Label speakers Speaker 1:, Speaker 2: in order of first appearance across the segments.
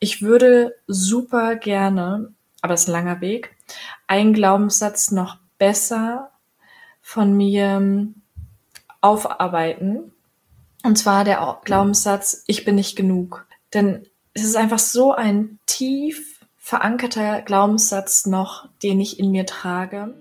Speaker 1: ich würde super gerne, aber es ist ein langer Weg, einen Glaubenssatz noch besser von mir aufarbeiten. Und zwar der Glaubenssatz, ich bin nicht genug. Denn es ist einfach so ein tief verankerter Glaubenssatz noch, den ich in mir trage.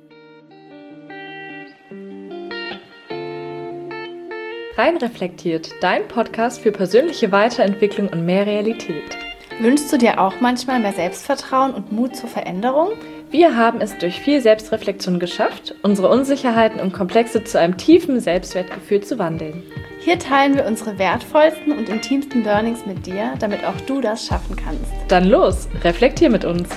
Speaker 2: Rein reflektiert, dein Podcast für persönliche Weiterentwicklung und mehr Realität.
Speaker 3: Wünschst du dir auch manchmal mehr Selbstvertrauen und Mut zur Veränderung?
Speaker 2: Wir haben es durch viel Selbstreflexion geschafft, unsere Unsicherheiten und Komplexe zu einem tiefen Selbstwertgefühl zu wandeln.
Speaker 3: Hier teilen wir unsere wertvollsten und intimsten Learnings mit dir, damit auch du das schaffen kannst.
Speaker 2: Dann los, reflektier mit uns!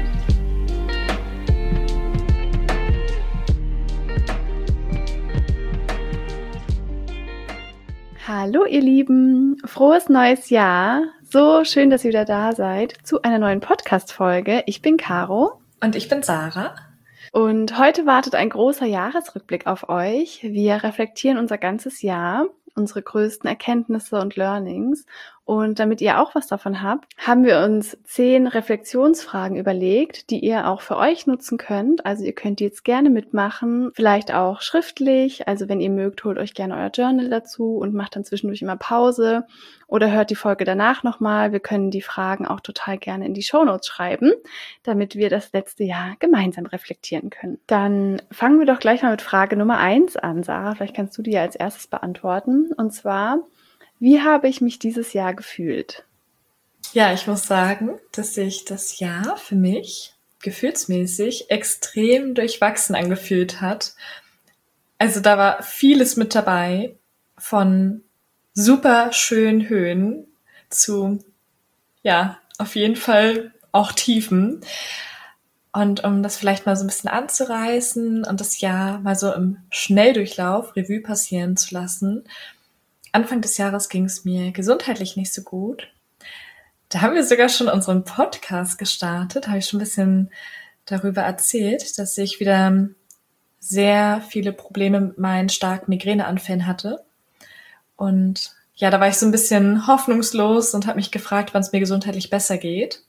Speaker 3: Hallo ihr Lieben, frohes neues Jahr. So schön, dass ihr wieder da seid zu einer neuen Podcast-Folge. Ich bin Caro.
Speaker 1: Und ich bin Sarah.
Speaker 3: Und heute wartet ein großer Jahresrückblick auf euch. Wir reflektieren unser ganzes Jahr, unsere größten Erkenntnisse und Learnings. Und damit ihr auch was davon habt, haben wir uns 10 Reflexionsfragen überlegt, die ihr auch für euch nutzen könnt. Also ihr könnt die jetzt gerne mitmachen, vielleicht auch schriftlich. Also wenn ihr mögt, holt euch gerne euer Journal dazu und macht dann zwischendurch immer Pause oder hört die Folge danach nochmal. Wir können die Fragen auch total gerne in die Shownotes schreiben, damit wir das letzte Jahr gemeinsam reflektieren können. Dann fangen wir doch gleich mal mit Frage Nummer 1 an, Sarah. Vielleicht kannst du die ja als erstes beantworten. Und zwar: Wie habe ich mich dieses Jahr gefühlt?
Speaker 1: Ja, ich muss sagen, dass sich das Jahr für mich gefühlsmäßig extrem durchwachsen angefühlt hat. Also da war vieles mit dabei, von super schönen Höhen zu, ja, auf jeden Fall auch Tiefen. Und um das vielleicht mal so ein bisschen anzureißen und das Jahr mal so im Schnelldurchlauf Revue passieren zu lassen: Anfang des Jahres ging es mir gesundheitlich nicht so gut. Da haben wir sogar schon unseren Podcast gestartet, habe ich schon ein bisschen darüber erzählt, dass ich wieder sehr viele Probleme mit meinen starken Migräneanfällen hatte. Und ja, da war ich so ein bisschen hoffnungslos und habe mich gefragt, wann es mir gesundheitlich besser geht.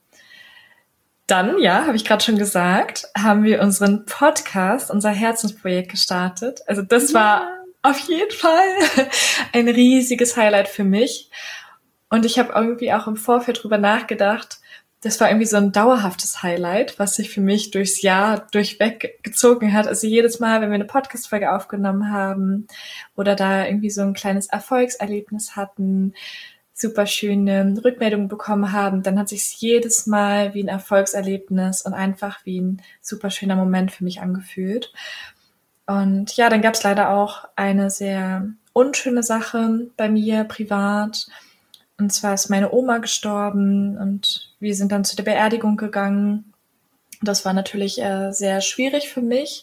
Speaker 1: Dann, ja, habe ich gerade schon gesagt, haben wir unseren Podcast, unser Herzensprojekt gestartet. Also das war auf jeden Fall ein riesiges Highlight für mich. Und ich habe irgendwie auch im Vorfeld drüber nachgedacht, das war irgendwie so ein dauerhaftes Highlight, was sich für mich durchs Jahr durchweg gezogen hat. Also jedes Mal, wenn wir eine Podcast-Folge aufgenommen haben oder da irgendwie so ein kleines Erfolgserlebnis hatten, super schöne Rückmeldungen bekommen haben, dann hat sich jedes Mal wie ein Erfolgserlebnis und einfach wie ein super schöner Moment für mich angefühlt. Und ja, dann gab es leider auch eine sehr unschöne Sache bei mir privat. Und zwar ist meine Oma gestorben und wir sind dann zu der Beerdigung gegangen. Das war natürlich sehr schwierig für mich.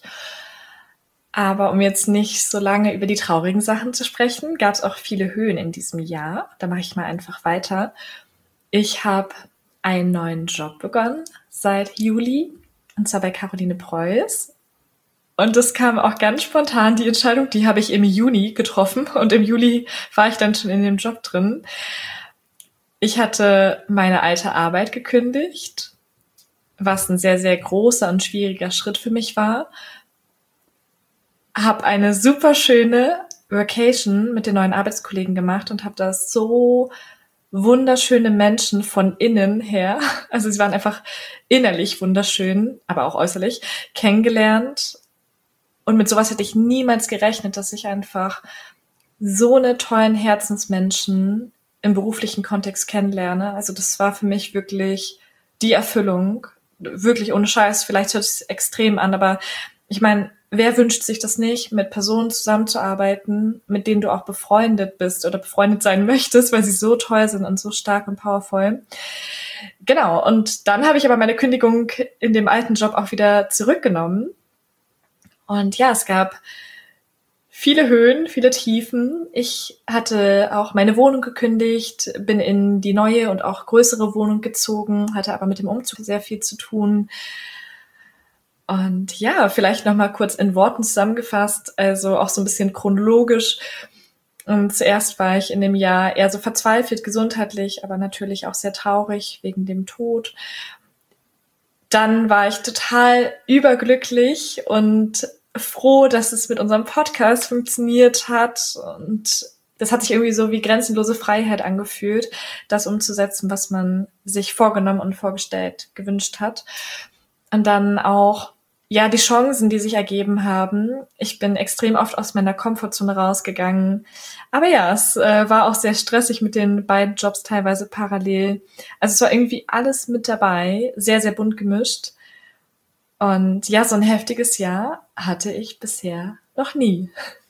Speaker 1: Aber um jetzt nicht so lange über die traurigen Sachen zu sprechen, gab es auch viele Höhen in diesem Jahr. Da mache ich mal einfach weiter. Ich habe einen neuen Job begonnen seit Juli, und zwar bei Caroline Preuß. Und das kam auch ganz spontan, die Entscheidung, die habe ich im Juni getroffen und im Juli war ich dann schon in dem Job drin. Ich hatte meine alte Arbeit gekündigt, was ein sehr, sehr großer und schwieriger Schritt für mich war. Habe eine super schöne Vacation mit den neuen Arbeitskollegen gemacht und habe da so wunderschöne Menschen von innen her, also sie waren einfach innerlich wunderschön, aber auch äußerlich, kennengelernt. Und mit sowas hätte ich niemals gerechnet, dass ich einfach so eine tollen Herzensmenschen im beruflichen Kontext kennenlerne. Also das war für mich wirklich die Erfüllung. Wirklich ohne Scheiß, vielleicht hört es extrem an, aber ich meine, wer wünscht sich das nicht, mit Personen zusammenzuarbeiten, mit denen du auch befreundet bist oder befreundet sein möchtest, weil sie so toll sind und so stark und powerful. Genau, und dann habe ich aber meine Kündigung in dem alten Job auch wieder zurückgenommen. Und ja, es gab viele Höhen, viele Tiefen. Ich hatte auch meine Wohnung gekündigt, bin in die neue und auch größere Wohnung gezogen, hatte aber mit dem Umzug sehr viel zu tun. Und ja, vielleicht nochmal kurz in Worten zusammengefasst, also auch so ein bisschen chronologisch. Und zuerst war ich in dem Jahr eher so verzweifelt gesundheitlich, aber natürlich auch sehr traurig wegen dem Tod. Dann war ich total überglücklich und froh, dass es mit unserem Podcast funktioniert hat. Und das hat sich irgendwie so wie grenzenlose Freiheit angefühlt, das umzusetzen, was man sich vorgenommen und vorgestellt gewünscht hat. Und dann auch, ja, die Chancen, die sich ergeben haben. Ich bin extrem oft aus meiner Komfortzone rausgegangen. Aber ja, es war auch sehr stressig mit den beiden Jobs teilweise parallel. Also es war irgendwie alles mit dabei, sehr, sehr bunt gemischt. Und ja, so ein heftiges Jahr hatte ich bisher noch nie.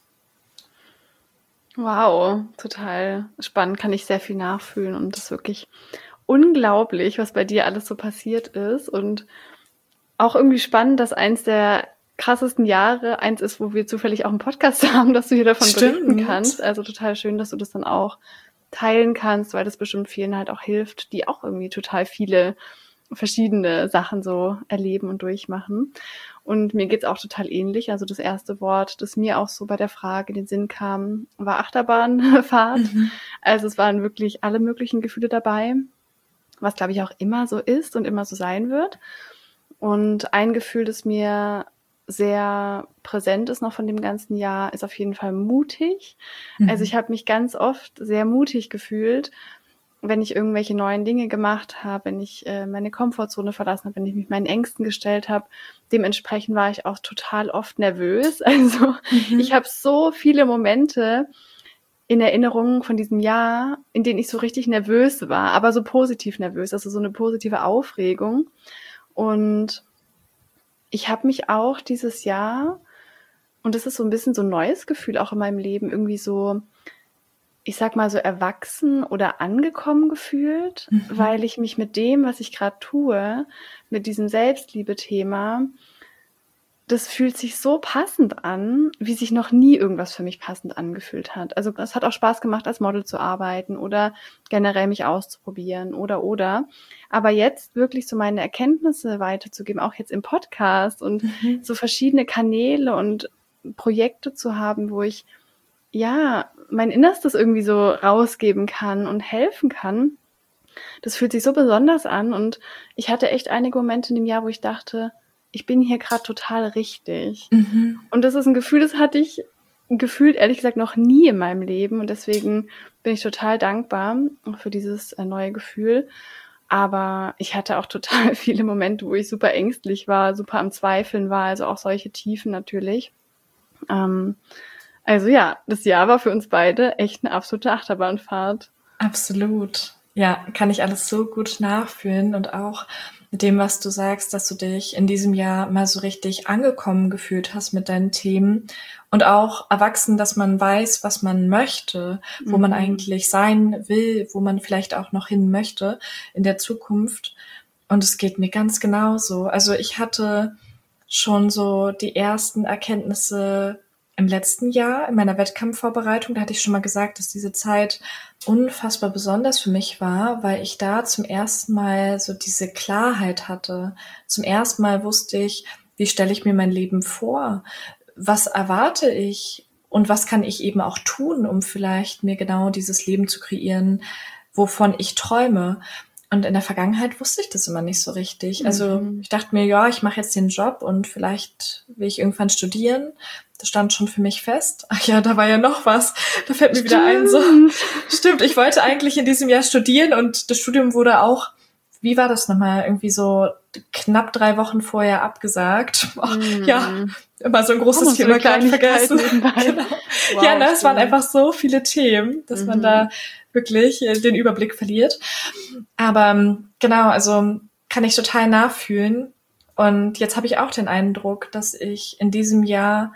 Speaker 3: Wow, total spannend, kann ich sehr viel nachfühlen und das ist wirklich unglaublich, was bei dir alles so passiert ist und auch irgendwie spannend, dass eins der krassesten Jahre eins ist, wo wir zufällig auch einen Podcast haben, dass du hier davon berichten kannst. Also total schön, dass du das dann auch teilen kannst, weil das bestimmt vielen halt auch hilft, die auch irgendwie total viele verschiedene Sachen so erleben und durchmachen. Und mir geht's auch total ähnlich. Also das erste Wort, das mir auch so bei der Frage in den Sinn kam, war Achterbahnfahrt. Also es waren wirklich alle möglichen Gefühle dabei, was glaube ich auch immer so ist und immer so sein wird. Und ein Gefühl, das mir sehr präsent ist noch von dem ganzen Jahr, ist auf jeden Fall mutig. Also ich habe mich ganz oft sehr mutig gefühlt, wenn ich irgendwelche neuen Dinge gemacht habe, wenn ich meine Komfortzone verlassen habe, wenn ich mich meinen Ängsten gestellt habe. Dementsprechend war ich auch total oft nervös. Also ich habe so viele Momente in Erinnerung von diesem Jahr, in denen ich so richtig nervös war, aber so positiv nervös, also so eine positive Aufregung. Und ich habe mich auch dieses Jahr, und das ist so ein bisschen so ein neues Gefühl auch in meinem Leben, irgendwie so, ich sag mal so erwachsen oder angekommen gefühlt, weil ich mich mit dem, was ich gerade tue, mit diesem Selbstliebe-Thema, das fühlt sich so passend an, wie sich noch nie irgendwas für mich passend angefühlt hat. Also es hat auch Spaß gemacht, als Model zu arbeiten oder generell mich auszuprobieren oder. Aber jetzt wirklich so meine Erkenntnisse weiterzugeben, auch jetzt im Podcast und so verschiedene Kanäle und Projekte zu haben, wo ich ja mein Innerstes irgendwie so rausgeben kann und helfen kann. Das fühlt sich so besonders an und ich hatte echt einige Momente in dem Jahr, wo ich dachte, ich bin hier gerade total richtig. Und das ist ein Gefühl, das hatte ich gefühlt, ehrlich gesagt, noch nie in meinem Leben. Und deswegen bin ich total dankbar für dieses neue Gefühl. Aber ich hatte auch total viele Momente, wo ich super ängstlich war, super am Zweifeln war, also auch solche Tiefen natürlich. Also ja, das Jahr war für uns beide echt eine absolute Achterbahnfahrt.
Speaker 1: Absolut. Ja, kann ich alles so gut nachfühlen und auch mit dem, was du sagst, dass du dich in diesem Jahr mal so richtig angekommen gefühlt hast mit deinen Themen und auch erwachsen, dass man weiß, was man möchte, wo man eigentlich sein will, wo man vielleicht auch noch hin möchte in der Zukunft. Und es geht mir ganz genauso. Also ich hatte schon so die ersten Erkenntnisse im letzten Jahr in meiner Wettkampfvorbereitung. Da hatte ich schon mal gesagt, dass diese Zeit unfassbar besonders für mich war, weil ich da zum ersten Mal so diese Klarheit hatte. Zum ersten Mal wusste ich, wie stelle ich mir mein Leben vor? Was erwarte ich? Und was kann ich eben auch tun, um vielleicht mir genau dieses Leben zu kreieren, wovon ich träume? Und in der Vergangenheit wusste ich das immer nicht so richtig. Also ich dachte mir, ja, ich mache jetzt den Job und vielleicht will ich irgendwann studieren. Das stand schon für mich fest. Ach ja, da war ja noch was. Da fällt mir wieder ein, so. Stimmt, ich wollte eigentlich in diesem Jahr studieren und das Studium wurde auch, wie war das nochmal, irgendwie so knapp 3 Wochen vorher abgesagt. Ja, immer so ein großes Thema gerade vergessen. Genau. Wow, ja, es waren einfach so viele Themen, dass man da wirklich den Überblick verliert. Aber genau, also kann ich total nachfühlen. Und jetzt habe ich auch den Eindruck, dass ich in diesem Jahr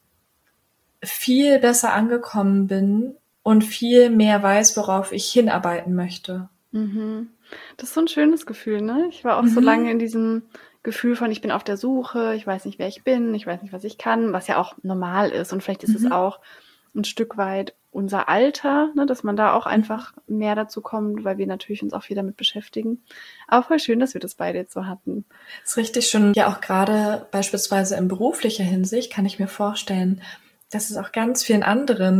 Speaker 1: viel besser angekommen bin und viel mehr weiß, worauf ich hinarbeiten möchte.
Speaker 3: Das ist so ein schönes Gefühl, ne? Ich war auch so lange in diesem Gefühl von, ich bin auf der Suche, ich weiß nicht, wer ich bin, ich weiß nicht, was ich kann, was ja auch normal ist. Und vielleicht ist es auch ein Stück weit unser Alter, ne, dass man da auch einfach mehr dazu kommt, weil wir natürlich uns auch viel damit beschäftigen. Aber voll schön, dass wir das beide jetzt so hatten.
Speaker 1: Das ist richtig schön. Ja, auch gerade beispielsweise in beruflicher Hinsicht kann ich mir vorstellen, dass es auch ganz vielen anderen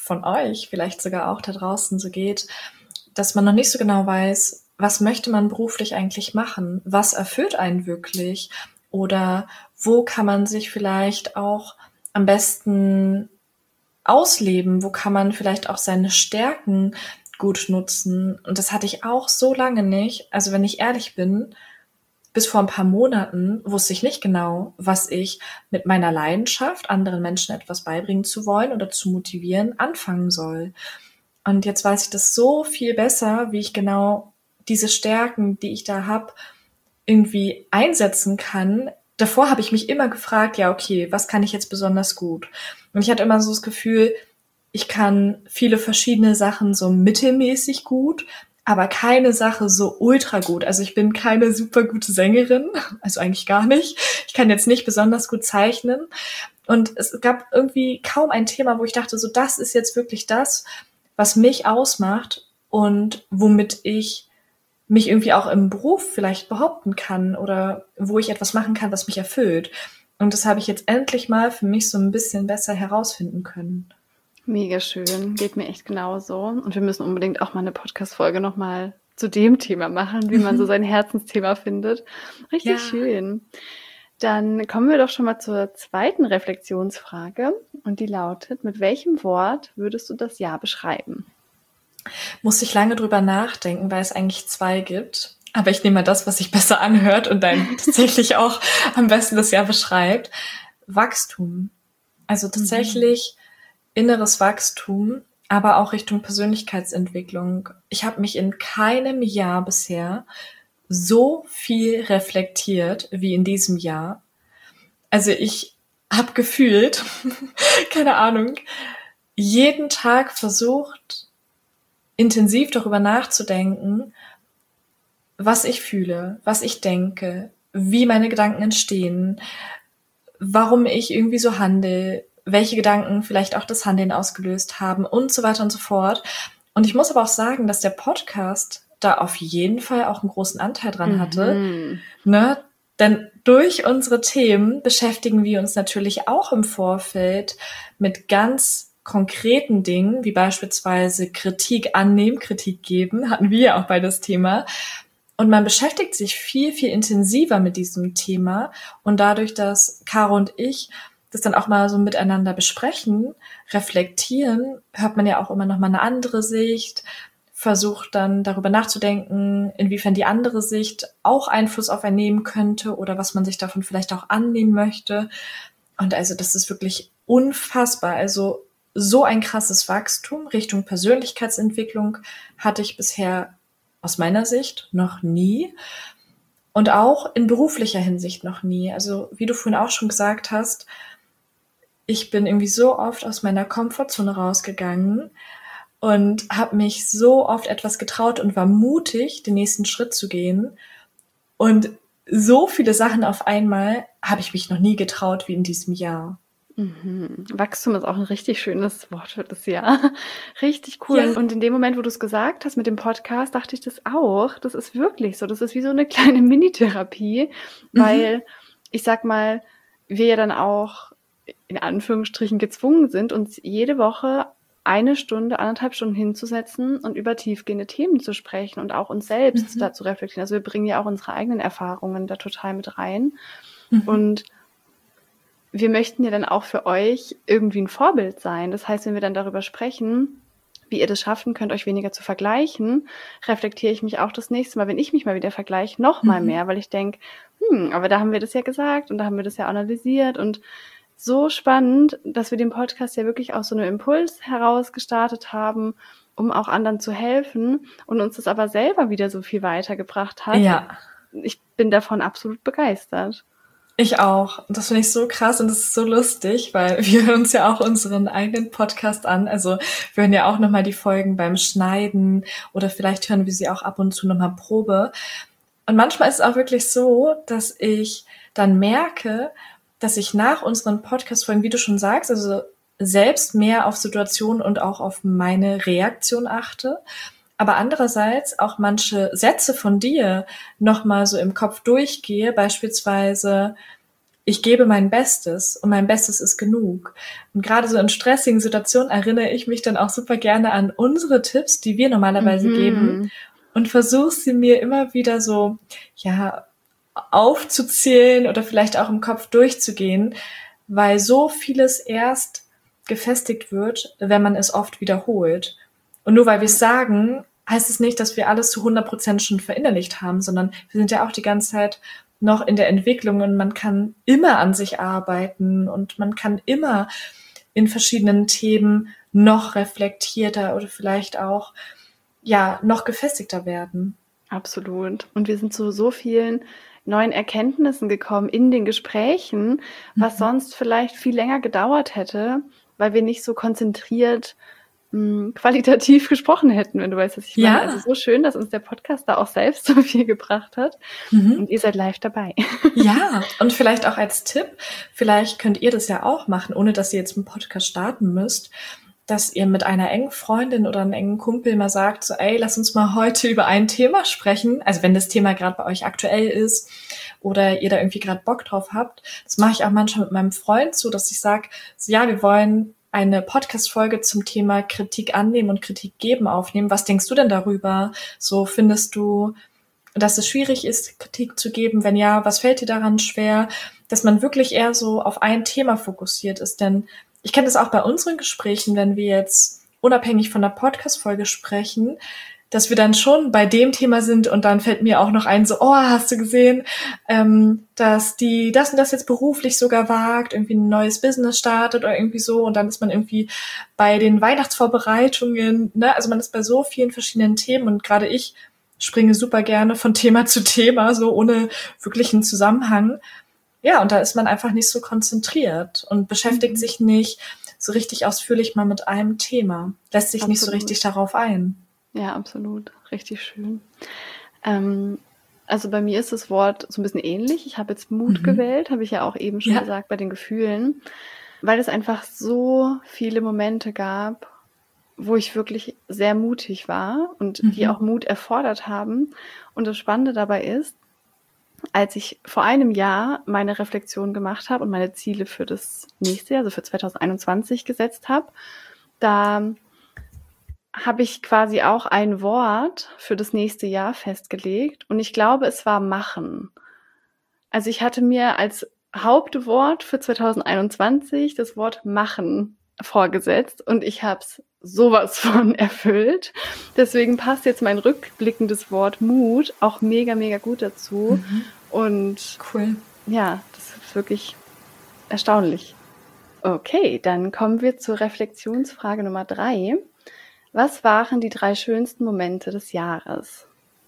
Speaker 1: von euch vielleicht sogar auch da draußen so geht, dass man noch nicht so genau weiß, was möchte man beruflich eigentlich machen? Was erfüllt einen wirklich? Oder wo kann man sich vielleicht auch am besten ausleben? Wo kann man vielleicht auch seine Stärken gut nutzen? Und das hatte ich auch so lange nicht. Also wenn ich ehrlich bin, bis vor ein paar Monaten wusste ich nicht genau, was ich mit meiner Leidenschaft, anderen Menschen etwas beibringen zu wollen oder zu motivieren, anfangen soll. Und jetzt weiß ich das so viel besser, wie ich genau diese Stärken, die ich da habe, irgendwie einsetzen kann. Davor habe ich mich immer gefragt, ja, okay, was kann ich jetzt besonders gut? Und ich hatte immer so das Gefühl, ich kann viele verschiedene Sachen so mittelmäßig gut, aber keine Sache so ultra gut. Also ich bin keine super gute Sängerin, also eigentlich gar nicht. Ich kann jetzt nicht besonders gut zeichnen. Und es gab irgendwie kaum ein Thema, wo ich dachte, so das ist jetzt wirklich das, was mich ausmacht und womit ich mich irgendwie auch im Beruf vielleicht behaupten kann oder wo ich etwas machen kann, was mich erfüllt. Und das habe ich jetzt endlich mal für mich so ein bisschen besser herausfinden können.
Speaker 3: Mega schön, geht mir echt genauso. Und wir müssen unbedingt auch mal eine Podcast-Folge nochmal zu dem Thema machen, wie man so sein Herzensthema findet. Richtig schön. Dann kommen wir doch schon mal zur zweiten Reflexionsfrage. Und die lautet, mit welchem Wort würdest du das Jahr beschreiben?
Speaker 1: Musste ich lange drüber nachdenken, weil es eigentlich 2 gibt. Aber ich nehme mal das, was sich besser anhört und dann tatsächlich auch am besten das Jahr beschreibt. Wachstum. Also tatsächlich inneres Wachstum, aber auch Richtung Persönlichkeitsentwicklung. Ich habe mich in keinem Jahr bisher so viel reflektiert wie in diesem Jahr. Also ich habe gefühlt, keine Ahnung, jeden Tag versucht, intensiv darüber nachzudenken, was ich fühle, was ich denke, wie meine Gedanken entstehen, warum ich irgendwie so handle, welche Gedanken vielleicht auch das Handeln ausgelöst haben und so weiter und so fort. Und ich muss aber auch sagen, dass der Podcast da auf jeden Fall auch einen großen Anteil dran hatte. Ne? Denn durch unsere Themen beschäftigen wir uns natürlich auch im Vorfeld mit ganz konkreten Dingen, wie beispielsweise Kritik annehmen, Kritik geben, hatten wir ja auch bei das Thema. Und man beschäftigt sich viel, viel intensiver mit diesem Thema. Und dadurch, dass Caro und ich das dann auch mal so miteinander besprechen, reflektieren, hört man ja auch immer noch mal eine andere Sicht, versucht dann darüber nachzudenken, inwiefern die andere Sicht auch Einfluss auf einen nehmen könnte oder was man sich davon vielleicht auch annehmen möchte. Und also das ist wirklich unfassbar. Also so ein krasses Wachstum Richtung Persönlichkeitsentwicklung hatte ich bisher aus meiner Sicht noch nie und auch in beruflicher Hinsicht noch nie. Also wie du vorhin auch schon gesagt hast, ich bin irgendwie so oft aus meiner Komfortzone rausgegangen und habe mich so oft etwas getraut und war mutig, den nächsten Schritt zu gehen. Und so viele Sachen auf einmal habe ich mich noch nie getraut wie in diesem Jahr.
Speaker 3: Wachstum ist auch ein richtig schönes Wort für das Jahr. Richtig cool. Ja. Und in dem Moment, wo du es gesagt hast mit dem Podcast, dachte ich das auch. Das ist wirklich so. Das ist wie so eine kleine Mini-Therapie, weil ich sag mal, wir ja dann auch in Anführungsstrichen gezwungen sind, uns jede Woche 1 Stunde, 1,5 Stunden hinzusetzen und über tiefgehende Themen zu sprechen und auch uns selbst da zu reflektieren. Also wir bringen ja auch unsere eigenen Erfahrungen da total mit rein. Und wir möchten ja dann auch für euch irgendwie ein Vorbild sein. Das heißt, wenn wir dann darüber sprechen, wie ihr das schaffen könnt, euch weniger zu vergleichen, reflektiere ich mich auch das nächste Mal, wenn ich mich mal wieder vergleiche, noch mal mehr, weil ich denke, aber da haben wir das ja gesagt und da haben wir das ja analysiert und so spannend, dass wir den Podcast ja wirklich aus so einem Impuls heraus gestartet haben, um auch anderen zu helfen und uns das aber selber wieder so viel weitergebracht hat.
Speaker 1: Ja.
Speaker 3: Ich bin davon absolut begeistert.
Speaker 1: Ich auch. Das finde ich so krass und das ist so lustig, weil wir hören uns ja auch unseren eigenen Podcast an. Also wir hören ja auch nochmal die Folgen beim Schneiden oder vielleicht hören wir sie auch ab und zu nochmal Probe. Und manchmal ist es auch wirklich so, dass ich dann merke, dass ich nach unseren Podcast-Folgen, wie du schon sagst, also selbst mehr auf Situationen und auch auf meine Reaktion achte, aber andererseits auch manche Sätze von dir nochmal so im Kopf durchgehe, beispielsweise, ich gebe mein Bestes und mein Bestes ist genug. Und gerade so in stressigen Situationen erinnere ich mich dann auch super gerne an unsere Tipps, die wir normalerweise geben und versuche sie mir immer wieder so, aufzuzählen oder vielleicht auch im Kopf durchzugehen, weil so vieles erst gefestigt wird, wenn man es oft wiederholt. Und nur weil wir es sagen, heißt es nicht, dass wir alles zu 100% schon verinnerlicht haben, sondern wir sind ja auch die ganze Zeit noch in der Entwicklung und man kann immer an sich arbeiten und man kann immer in verschiedenen Themen noch reflektierter oder vielleicht auch noch gefestigter werden.
Speaker 3: Absolut. Und wir sind zu so vielen neuen Erkenntnissen gekommen in den Gesprächen, was sonst vielleicht viel länger gedauert hätte, weil wir nicht so konzentriert qualitativ gesprochen hätten, wenn du weißt, was ich meine. Also so schön, dass uns der Podcast da auch selbst so viel gebracht hat. Und ihr seid live dabei.
Speaker 1: Ja, und vielleicht auch als Tipp, vielleicht könnt ihr das ja auch machen, ohne dass ihr jetzt einen Podcast starten müsst, dass ihr mit einer engen Freundin oder einem engen Kumpel mal sagt, so, ey, lass uns mal heute über ein Thema sprechen. Also wenn das Thema gerade bei euch aktuell ist oder ihr da irgendwie gerade Bock drauf habt. Das mache ich auch manchmal mit meinem Freund so, dass ich sage, so, ja, wir wollen eine Podcast-Folge zum Thema Kritik annehmen und Kritik geben aufnehmen. Was denkst du denn darüber? So, findest du, dass es schwierig ist, Kritik zu geben? Wenn ja, was fällt dir daran schwer? Dass man wirklich eher so auf ein Thema fokussiert ist. Denn ich kenne das auch bei unseren Gesprächen, wenn wir jetzt unabhängig von der Podcast-Folge sprechen, dass wir dann schon bei dem Thema sind und dann fällt mir auch noch ein, so, oh, hast du gesehen, dass die das und das jetzt beruflich sogar wagt, irgendwie ein neues Business startet oder irgendwie so und dann ist man irgendwie bei den Weihnachtsvorbereitungen, ne? Also man ist bei so vielen verschiedenen Themen und gerade ich springe super gerne von Thema zu Thema, so ohne wirklichen Zusammenhang. Ja, und da ist man einfach nicht so konzentriert und beschäftigt sich nicht so richtig ausführlich mal mit einem Thema, lässt sich nicht so richtig darauf ein.
Speaker 3: Ja, absolut. Richtig schön. Also bei mir ist das Wort so ein bisschen ähnlich. Ich habe jetzt Mut gewählt, habe ich ja auch eben schon gesagt, bei den Gefühlen, weil es einfach so viele Momente gab, wo ich wirklich sehr mutig war und die auch Mut erfordert haben. Und das Spannende dabei ist, als ich vor einem Jahr meine Reflexion gemacht habe und meine Ziele für das nächste Jahr, also für 2021 gesetzt habe, da habe ich quasi auch ein Wort für das nächste Jahr festgelegt und ich glaube, es war machen. Also ich hatte mir als Hauptwort für 2021 das Wort machen vorgesetzt und ich habe es sowas von erfüllt. Deswegen passt jetzt mein rückblickendes Wort Mut auch mega, mega gut dazu. Und
Speaker 1: cool.
Speaker 3: Ja, das ist wirklich erstaunlich. Okay, dann kommen wir zur Reflexionsfrage Nummer 3. Was waren die 3 schönsten Momente des Jahres?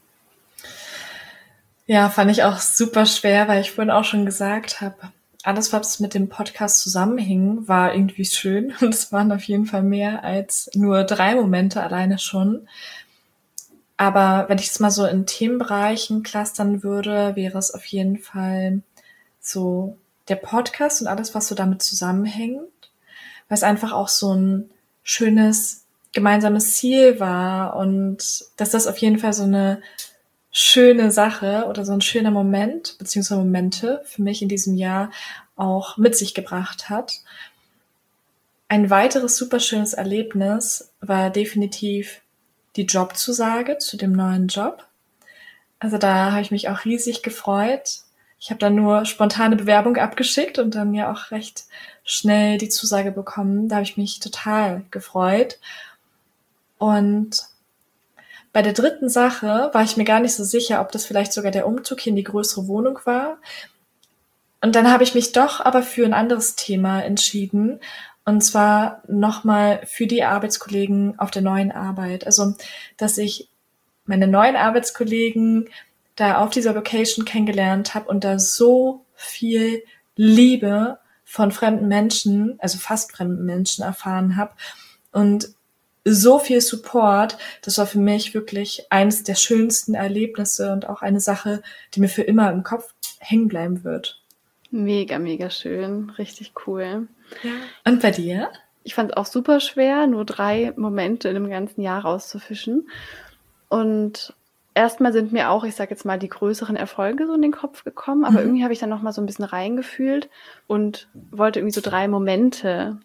Speaker 1: Ja, fand ich auch super schwer, weil ich vorhin auch schon gesagt habe, alles, was mit dem Podcast zusammenhing, war irgendwie schön. Und es waren auf jeden Fall mehr als nur 3 Momente alleine schon. Aber wenn ich es mal so in Themenbereichen clustern würde, wäre es auf jeden Fall so der Podcast und alles, was so damit zusammenhängt. Weil es einfach auch so ein schönes gemeinsames Ziel war und dass das auf jeden Fall so eine schöne Sache oder so ein schöner Moment beziehungsweise Momente für mich in diesem Jahr auch mit sich gebracht hat. Ein weiteres super schönes Erlebnis war definitiv die Jobzusage zu dem neuen Job. Also da habe ich mich auch riesig gefreut. Ich habe dann nur spontane Bewerbung abgeschickt und dann ja auch recht schnell die Zusage bekommen. Da habe ich mich total gefreut. Und bei der dritten Sache war ich mir gar nicht so sicher, ob das vielleicht sogar der Umzug hier in die größere Wohnung war. Und dann habe ich mich doch aber für ein anderes Thema entschieden. Und zwar nochmal für die Arbeitskollegen auf der neuen Arbeit. Also, dass ich meine neuen Arbeitskollegen da auf dieser Location kennengelernt habe und da so viel Liebe von fremden Menschen, also fast fremden Menschen erfahren habe. Und so viel Support, das war für mich wirklich eines der schönsten Erlebnisse und auch eine Sache, die mir für immer im Kopf hängen bleiben wird.
Speaker 3: Mega, mega schön. Richtig cool.
Speaker 1: Ja. Und bei dir?
Speaker 3: Ich fand es auch super schwer, nur 3 Momente in dem ganzen Jahr rauszufischen. Und erstmal sind mir auch, ich sag jetzt mal, die größeren Erfolge so in den Kopf gekommen, aber irgendwie habe ich dann nochmal so ein bisschen reingefühlt und wollte irgendwie so 3 Momente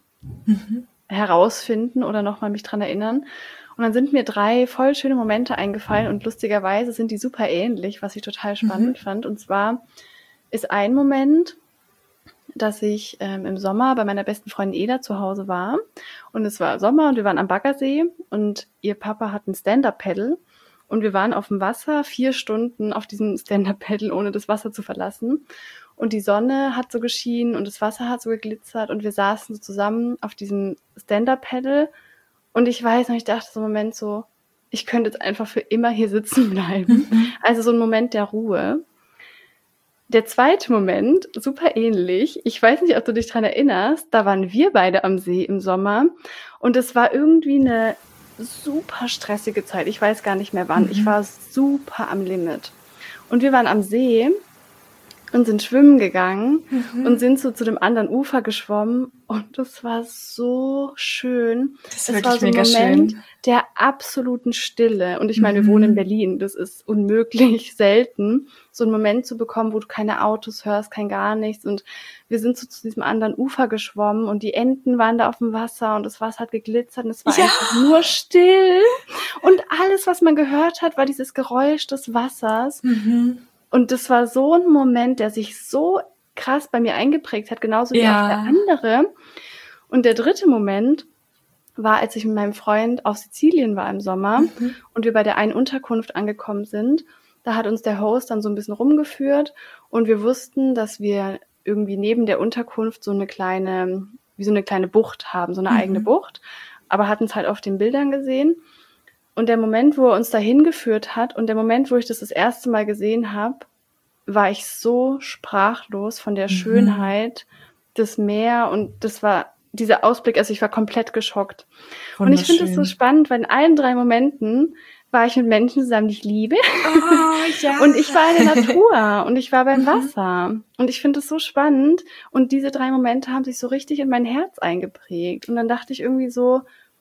Speaker 3: herausfinden oder nochmal mich dran erinnern. Und dann sind mir 3 voll schöne Momente eingefallen und lustigerweise sind die super ähnlich, was ich total spannend fand. Und zwar ist ein Moment, dass ich im Sommer bei meiner besten Freundin Eda zu Hause war und es war Sommer und wir waren am Baggersee und ihr Papa hat ein Stand-Up-Paddle und wir waren auf dem Wasser 4 Stunden auf diesem Stand-Up-Paddle, ohne das Wasser zu verlassen. Und die Sonne hat so geschienen und das Wasser hat so geglitzert und wir saßen so zusammen auf diesem Stand-Up-Paddle. Und ich weiß noch, ich dachte so einen Moment so, ich könnte jetzt einfach für immer hier sitzen bleiben. Also so ein Moment der Ruhe. Der zweite Moment, super ähnlich. Ich weiß nicht, ob du dich dran erinnerst. Da waren wir beide am See im Sommer. Und es war irgendwie eine super stressige Zeit. Ich weiß gar nicht mehr wann. Ich war super am Limit. Und wir waren am See und sind schwimmen gegangen und sind so zu dem anderen Ufer geschwommen und das war so schön.
Speaker 1: Das
Speaker 3: Es
Speaker 1: ist
Speaker 3: war
Speaker 1: wirklich
Speaker 3: so ein
Speaker 1: mega
Speaker 3: Moment
Speaker 1: schön.
Speaker 3: der absoluten Stille und ich meine, wir wohnen in Berlin, das ist unmöglich selten, so einen Moment zu bekommen, wo du keine Autos hörst, kein gar nichts und wir sind so zu diesem anderen Ufer geschwommen und die Enten waren da auf dem Wasser und das Wasser hat geglitzert und es war einfach nur still und alles, was man gehört hat, war dieses Geräusch des Wassers. Und das war so ein Moment, der sich so krass bei mir eingeprägt hat, genauso wie auch der andere. Und der dritte Moment war, als ich mit meinem Freund auf Sizilien war im Sommer und wir bei der einen Unterkunft angekommen sind. Da hat uns der Host dann so ein bisschen rumgeführt und wir wussten, dass wir irgendwie neben der Unterkunft so eine kleine Bucht haben, so eine eigene Bucht, aber hatten es halt auf den Bildern gesehen. Und der Moment, wo er uns dahin geführt hat und der Moment, wo ich das erste Mal gesehen habe, war ich so sprachlos von der Schönheit des Meer und das war dieser Ausblick, also ich war komplett geschockt. Und ich finde das so spannend, weil in allen 3 Momenten war ich mit Menschen zusammen, die ich liebe. Und ich war in der Natur und ich war beim Wasser. Und ich finde das so spannend. Und diese 3 Momente haben sich so richtig in mein Herz eingeprägt. Und dann dachte ich irgendwie so,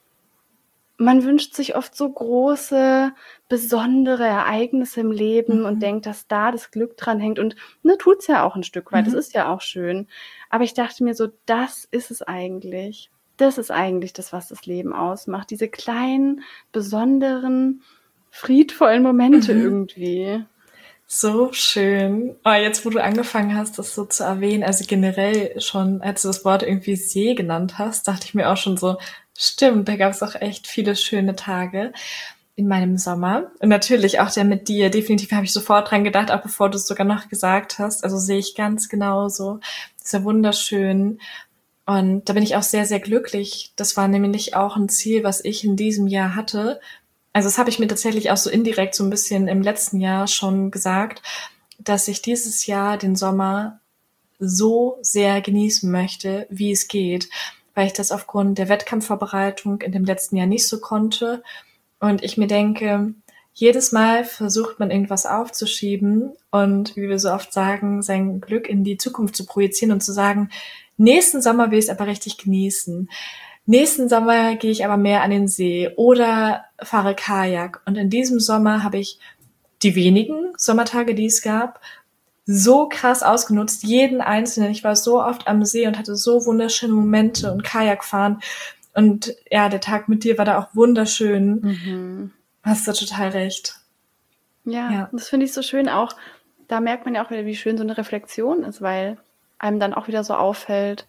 Speaker 3: man wünscht sich oft so große, besondere Ereignisse im Leben und denkt, dass da das Glück dran hängt. Und ne, tut's ja auch ein Stück weit, das ist ja auch schön. Aber ich dachte mir so, das ist es eigentlich. Das ist eigentlich das, was das Leben ausmacht. Diese kleinen, besonderen, friedvollen Momente irgendwie.
Speaker 1: So schön. Oh, jetzt, wo du angefangen hast, das so zu erwähnen, also generell schon, als du das Wort irgendwie See genannt hast, dachte ich mir auch schon so, stimmt, da gab es auch echt viele schöne Tage in meinem Sommer. Und natürlich auch der mit dir, definitiv habe ich sofort dran gedacht, auch bevor du es sogar noch gesagt hast. Also sehe ich ganz genauso. Das ist ja wunderschön. Und da bin ich auch sehr, sehr glücklich. Das war nämlich auch ein Ziel, was ich in diesem Jahr hatte. Also das habe ich mir tatsächlich auch so indirekt so ein bisschen im letzten Jahr schon gesagt, dass ich dieses Jahr den Sommer so sehr genießen möchte, wie es geht, weil ich das aufgrund der Wettkampfvorbereitung in dem letzten Jahr nicht so konnte. Und ich mir denke, jedes Mal versucht man irgendwas aufzuschieben und, wie wir so oft sagen, sein Glück in die Zukunft zu projizieren und zu sagen, nächsten Sommer will ich es aber richtig genießen. Nächsten Sommer gehe ich aber mehr an den See oder fahre Kajak. Und in diesem Sommer habe ich die wenigen Sommertage, die es gab, so krass ausgenutzt, jeden einzelnen. Ich war so oft am See und hatte so wunderschöne Momente und Kajakfahren. Und ja, der Tag mit dir war da auch wunderschön. Hast du total recht.
Speaker 3: Ja, das finde ich so schön auch. Da merkt man ja auch wieder, wie schön so eine Reflexion ist, weil einem dann auch wieder so auffällt,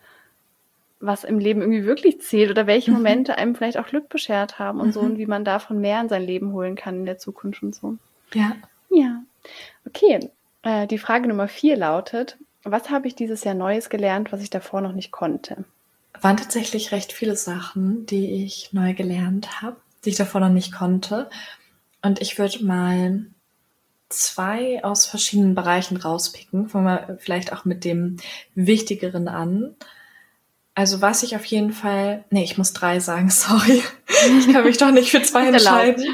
Speaker 3: was im Leben irgendwie wirklich zählt oder welche Momente einem vielleicht auch Glück beschert haben und so und wie man davon mehr in sein Leben holen kann in der Zukunft und so.
Speaker 1: Ja.
Speaker 3: Ja. Okay, die Frage Nummer 4 lautet, was habe ich dieses Jahr Neues gelernt, was ich davor noch nicht konnte?
Speaker 1: Waren tatsächlich recht viele Sachen, die ich neu gelernt habe, die ich davor noch nicht konnte. Und ich würde mal 2 aus verschiedenen Bereichen rauspicken. Fangen wir vielleicht auch mit dem Wichtigeren an. Also was ich auf jeden Fall, ich muss 3 sagen, sorry. Ich kann mich doch nicht für 2 entscheiden.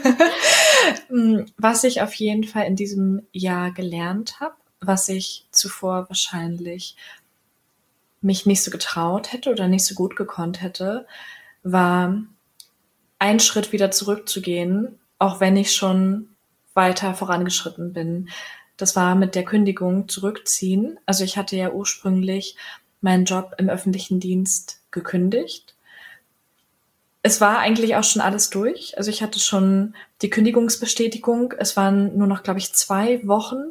Speaker 1: Was ich auf jeden Fall in diesem Jahr gelernt habe, was ich zuvor wahrscheinlich mich nicht so getraut hätte oder nicht so gut gekonnt hätte, war einen Schritt wieder zurückzugehen, auch wenn ich schon weiter vorangeschritten bin. Das war mit der Kündigung zurückziehen. Also ich hatte ja ursprünglich meinen Job im öffentlichen Dienst gekündigt. Es war eigentlich auch schon alles durch. Also ich hatte schon die Kündigungsbestätigung. Es waren nur noch, glaube ich, 2 Wochen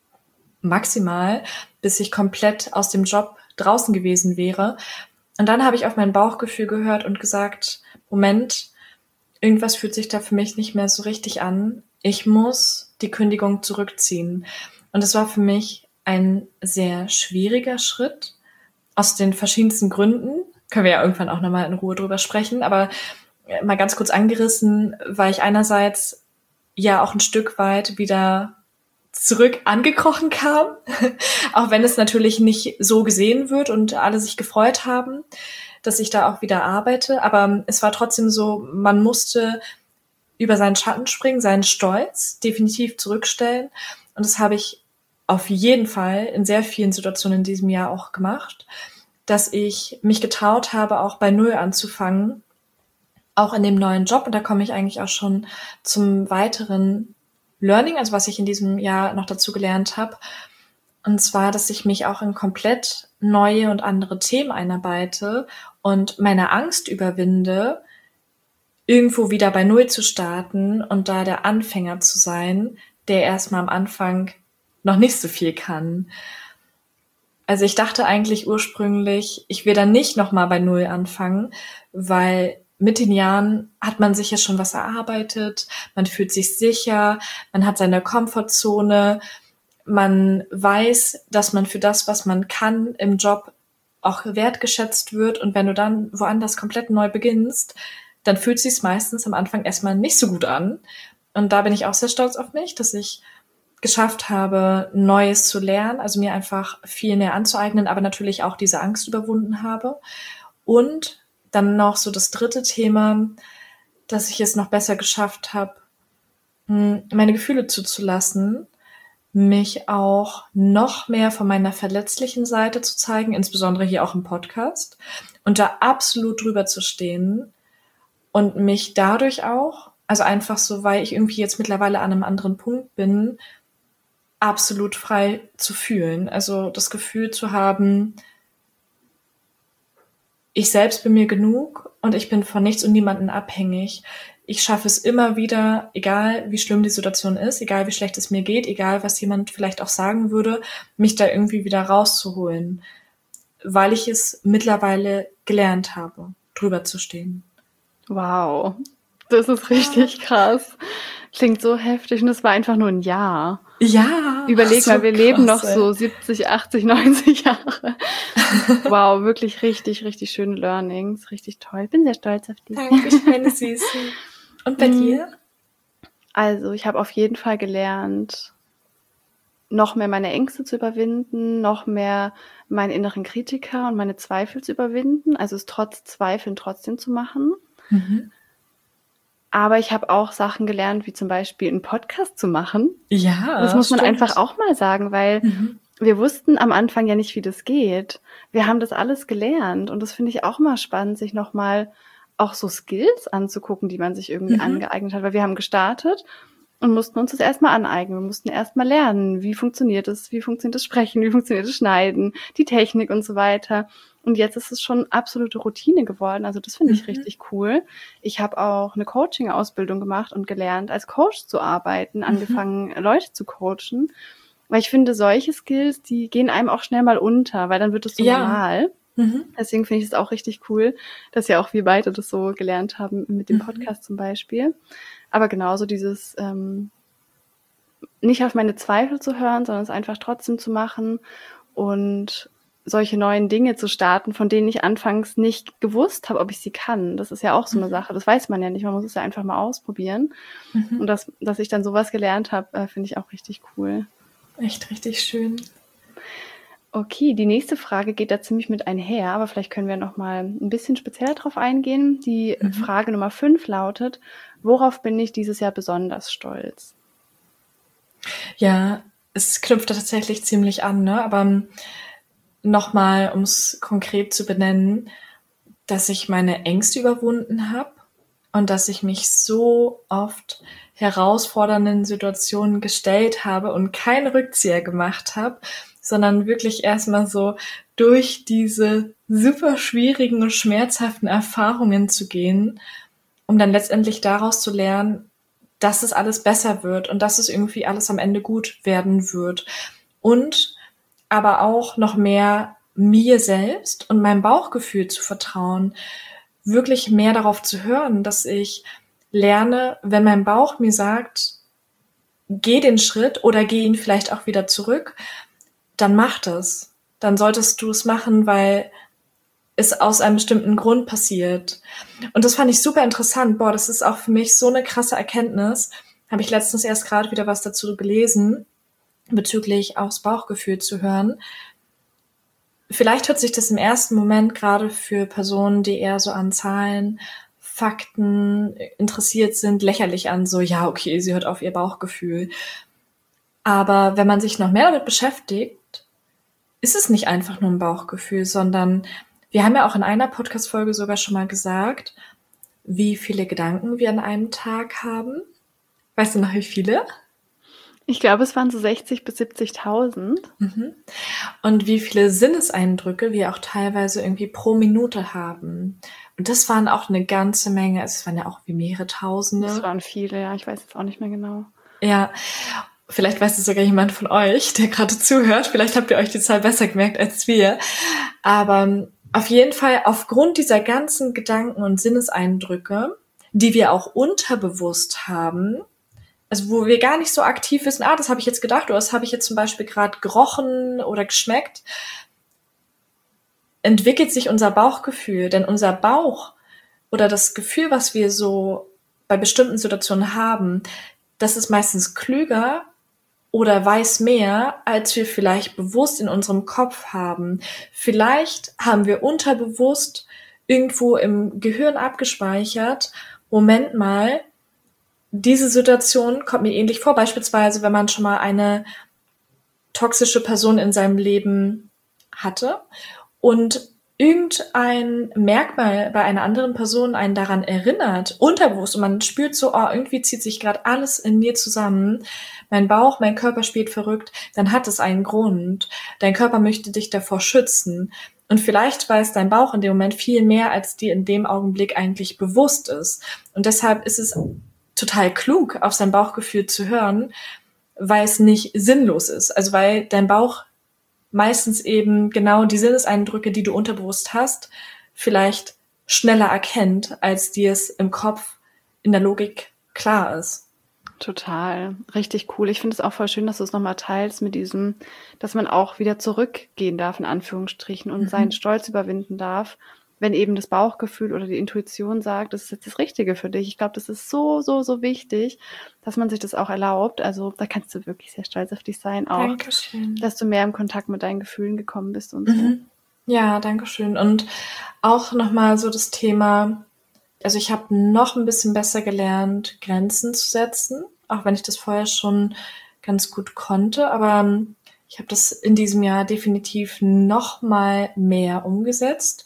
Speaker 1: maximal, bis ich komplett aus dem Job draußen gewesen wäre. Und dann habe ich auf mein Bauchgefühl gehört und gesagt, Moment, irgendwas fühlt sich da für mich nicht mehr so richtig an. Ich muss die Kündigung zurückziehen. Und es war für mich ein sehr schwieriger Schritt aus den verschiedensten Gründen. Können wir ja irgendwann auch nochmal in Ruhe drüber sprechen. Aber mal ganz kurz angerissen, weil ich einerseits ja auch ein Stück weit wieder zurück angekrochen kam, auch wenn es natürlich nicht so gesehen wird und alle sich gefreut haben, dass ich da auch wieder arbeite. Aber es war trotzdem so, man musste über seinen Schatten springen, seinen Stolz definitiv zurückstellen. Und das habe ich auf jeden Fall in sehr vielen Situationen in diesem Jahr auch gemacht, dass ich mich getraut habe, auch bei Null anzufangen, auch in dem neuen Job. Und da komme ich eigentlich auch schon zum weiteren Learning, also was ich in diesem Jahr noch dazu gelernt habe. Und zwar, dass ich mich auch in komplett neue und andere Themen einarbeite und meine Angst überwinde, irgendwo wieder bei Null zu starten und da der Anfänger zu sein, der erstmal am Anfang noch nicht so viel kann. Also ich dachte eigentlich ursprünglich, ich will dann nicht nochmal bei Null anfangen, weil mit den Jahren hat man sich ja schon was erarbeitet, man fühlt sich sicher, man hat seine Komfortzone, man weiß, dass man für das, was man kann im Job, auch wertgeschätzt wird. Und wenn du dann woanders komplett neu beginnst, dann fühlt es sich meistens am Anfang erstmal nicht so gut an. Und da bin ich auch sehr stolz auf mich, dass ich geschafft habe, Neues zu lernen, also mir einfach viel mehr anzueignen, aber natürlich auch diese Angst überwunden habe. Und dann noch so das dritte Thema, dass ich es noch besser geschafft habe, meine Gefühle zuzulassen, mich auch noch mehr von meiner verletzlichen Seite zu zeigen, insbesondere hier auch im Podcast, und da absolut drüber zu stehen und mich dadurch auch, also einfach so, weil ich irgendwie jetzt mittlerweile an einem anderen Punkt bin, absolut frei zu fühlen. Also das Gefühl zu haben, ich selbst bin mir genug und ich bin von nichts und niemanden abhängig. Ich schaffe es immer wieder, egal wie schlimm die Situation ist, egal wie schlecht es mir geht, egal was jemand vielleicht auch sagen würde, mich da irgendwie wieder rauszuholen, weil ich es mittlerweile gelernt habe, drüber zu stehen.
Speaker 3: Wow, das ist richtig krass. Klingt so heftig und das war einfach nur ein Jahr.
Speaker 1: Ja.
Speaker 3: Überleg
Speaker 1: so
Speaker 3: mal, wir
Speaker 1: krass,
Speaker 3: leben noch
Speaker 1: ey.
Speaker 3: so 70, 80, 90 Jahre. Wow, wirklich richtig, richtig schöne Learnings. Richtig toll. Ich bin sehr stolz auf dich.
Speaker 1: Danke, meine Süße. Und bei dir?
Speaker 3: Also, ich habe auf jeden Fall gelernt, noch mehr meine Ängste zu überwinden, noch mehr meinen inneren Kritiker und meine Zweifel zu überwinden. Also es trotz Zweifeln trotzdem zu machen.
Speaker 1: Mhm.
Speaker 3: Aber ich habe auch Sachen gelernt, wie zum Beispiel einen Podcast zu machen.
Speaker 1: Ja,
Speaker 3: Das muss man
Speaker 1: stimmt.
Speaker 3: einfach auch mal sagen, weil wir wussten am Anfang ja nicht, wie das geht. Wir haben das alles gelernt und das finde ich auch mal spannend, sich nochmal auch so Skills anzugucken, die man sich irgendwie angeeignet hat, weil wir haben gestartet und mussten uns das erstmal aneignen. Wir mussten erstmal lernen, wie funktioniert das Sprechen, wie funktioniert das Schneiden, die Technik und so weiter. Und jetzt ist es schon absolute Routine geworden. Also das finde ich richtig cool. Ich habe auch eine Coaching-Ausbildung gemacht und gelernt, als Coach zu arbeiten, angefangen, Leute zu coachen. Weil ich finde, solche Skills, die gehen einem auch schnell mal unter, weil dann wird es so normal. Deswegen finde ich es auch richtig cool, dass ja auch wir beide das so gelernt haben mit dem Podcast zum Beispiel. Aber genauso dieses nicht auf meine Zweifel zu hören, sondern es einfach trotzdem zu machen und solche neuen Dinge zu starten, von denen ich anfangs nicht gewusst habe, ob ich sie kann. Das ist ja auch so eine Sache. Das weiß man ja nicht. Man muss es ja einfach mal ausprobieren. Und dass ich dann sowas gelernt habe, finde ich auch richtig cool.
Speaker 1: Echt richtig schön.
Speaker 3: Okay, die nächste Frage geht da ziemlich mit einher, aber vielleicht können wir noch mal ein bisschen spezieller drauf eingehen. Die Frage Nummer 5 lautet: Worauf bin ich dieses Jahr besonders stolz?
Speaker 1: Ja, es knüpft da tatsächlich ziemlich an, ne? Aber nochmal, um es konkret zu benennen, dass ich meine Ängste überwunden habe und dass ich mich so oft herausfordernden Situationen gestellt habe und keinen Rückzieher gemacht habe, sondern wirklich erstmal so durch diese super schwierigen und schmerzhaften Erfahrungen zu gehen, um dann letztendlich daraus zu lernen, dass es alles besser wird und dass es irgendwie alles am Ende gut werden wird. Und aber auch noch mehr mir selbst und meinem Bauchgefühl zu vertrauen, wirklich mehr darauf zu hören, dass ich lerne, wenn mein Bauch mir sagt, geh den Schritt oder geh ihn vielleicht auch wieder zurück, dann mach das. Dann solltest du es machen, weil es aus einem bestimmten Grund passiert. Und das fand ich super interessant. Boah, das ist auch für mich so eine krasse Erkenntnis. Habe ich letztens erst gerade wieder was dazu gelesen, bezüglich aufs Bauchgefühl zu hören. Vielleicht hört sich das im ersten Moment gerade für Personen, die eher so an Zahlen, Fakten interessiert sind, lächerlich an, so, ja, okay, sie hört auf ihr Bauchgefühl. Aber wenn man sich noch mehr damit beschäftigt, ist es nicht einfach nur ein Bauchgefühl, sondern wir haben ja auch in einer Podcast-Folge sogar schon mal gesagt, wie viele Gedanken wir an einem Tag haben. Weißt du noch, wie viele?
Speaker 3: Ich glaube, es waren so 60.000 bis 70.000.
Speaker 1: Und wie viele Sinneseindrücke wir auch teilweise irgendwie pro Minute haben. Und das waren auch eine ganze Menge. Es waren ja auch wie mehrere Tausende.
Speaker 3: Das waren viele, ja. Ich weiß jetzt auch nicht mehr genau.
Speaker 1: Ja, vielleicht weiß es sogar jemand von euch, der gerade zuhört. Vielleicht habt ihr euch die Zahl besser gemerkt als wir. Aber auf jeden Fall aufgrund dieser ganzen Gedanken und Sinneseindrücke, die wir auch unterbewusst haben, also wo wir gar nicht so aktiv wissen, das habe ich jetzt gedacht oder das habe ich jetzt zum Beispiel gerade gerochen oder geschmeckt, entwickelt sich unser Bauchgefühl. Denn unser Bauch oder das Gefühl, was wir so bei bestimmten Situationen haben, das ist meistens klüger oder weiß mehr, als wir vielleicht bewusst in unserem Kopf haben. Vielleicht haben wir unterbewusst irgendwo im Gehirn abgespeichert, Moment mal, diese Situation kommt mir ähnlich vor, beispielsweise, wenn man schon mal eine toxische Person in seinem Leben hatte und irgendein Merkmal bei einer anderen Person einen daran erinnert, unterbewusst, und man spürt so, irgendwie zieht sich gerade alles in mir zusammen, mein Bauch, mein Körper spielt verrückt, dann hat es einen Grund. Dein Körper möchte dich davor schützen. Und vielleicht weiß dein Bauch in dem Moment viel mehr, als dir in dem Augenblick eigentlich bewusst ist. Und deshalb ist es total klug, auf sein Bauchgefühl zu hören, weil es nicht sinnlos ist. Also weil dein Bauch meistens eben genau die Sinneseindrücke, die du unterbewusst hast, vielleicht schneller erkennt, als dir es im Kopf in der Logik klar ist.
Speaker 3: Total, richtig cool. Ich finde es auch voll schön, dass du es nochmal teilst mit diesem, dass man auch wieder zurückgehen darf, in Anführungsstrichen, und seinen Stolz überwinden darf, wenn eben das Bauchgefühl oder die Intuition sagt, das ist jetzt das Richtige für dich. Ich glaube, das ist so, so, so wichtig, dass man sich das auch erlaubt. Also da kannst du wirklich sehr stolz auf dich sein, auch,
Speaker 1: Dankeschön.
Speaker 3: dass du mehr im Kontakt mit deinen Gefühlen gekommen bist und so.
Speaker 1: Ja, dankeschön. Und auch nochmal so das Thema, also ich habe noch ein bisschen besser gelernt, Grenzen zu setzen, auch wenn ich das vorher schon ganz gut konnte, aber ich habe das in diesem Jahr definitiv noch mal mehr umgesetzt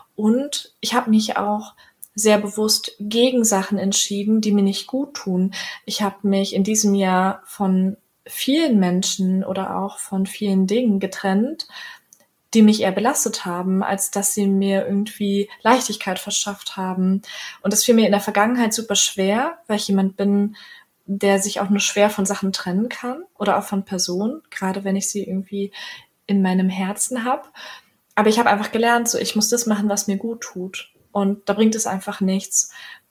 Speaker 1: und ich habe mich auch sehr bewusst gegen Sachen entschieden, die mir nicht gut tun. Ich habe mich in diesem Jahr von vielen Menschen oder auch von vielen Dingen getrennt, die mich eher belastet haben, als dass sie mir irgendwie Leichtigkeit verschafft haben. Und das fiel mir in der Vergangenheit super schwer, weil ich jemand bin, der sich auch nur schwer von Sachen trennen kann oder auch von Personen, gerade wenn ich sie irgendwie in meinem Herzen habe. Aber ich habe einfach gelernt, so ich muss das machen, was mir gut tut. Und da bringt es einfach nichts,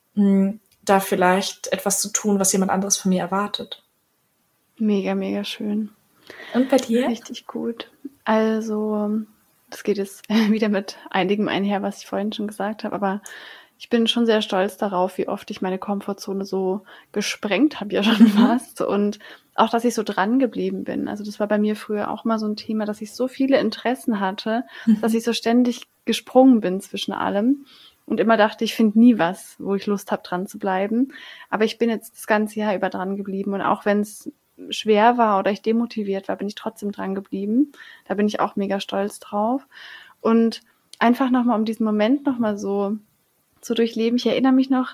Speaker 1: da vielleicht etwas zu tun, was jemand anderes von mir erwartet.
Speaker 3: Mega, mega schön.
Speaker 1: Und bei dir?
Speaker 3: Richtig gut. Also, das geht jetzt wieder mit einigem einher, was ich vorhin schon gesagt habe, aber ich bin schon sehr stolz darauf, wie oft ich meine Komfortzone so gesprengt habe, ja schon fast. Und auch, dass ich so dran geblieben bin. Also das war bei mir früher auch mal so ein Thema, dass ich so viele Interessen hatte, dass ich so ständig gesprungen bin zwischen allem und immer dachte, ich finde nie was, wo ich Lust habe, dran zu bleiben. Aber ich bin jetzt das ganze Jahr über dran geblieben und auch wenn es schwer war oder ich demotiviert war, bin ich trotzdem dran geblieben. Da bin ich auch mega stolz drauf. Und einfach nochmal, um diesen Moment nochmal so zu durchleben. Ich erinnere mich noch,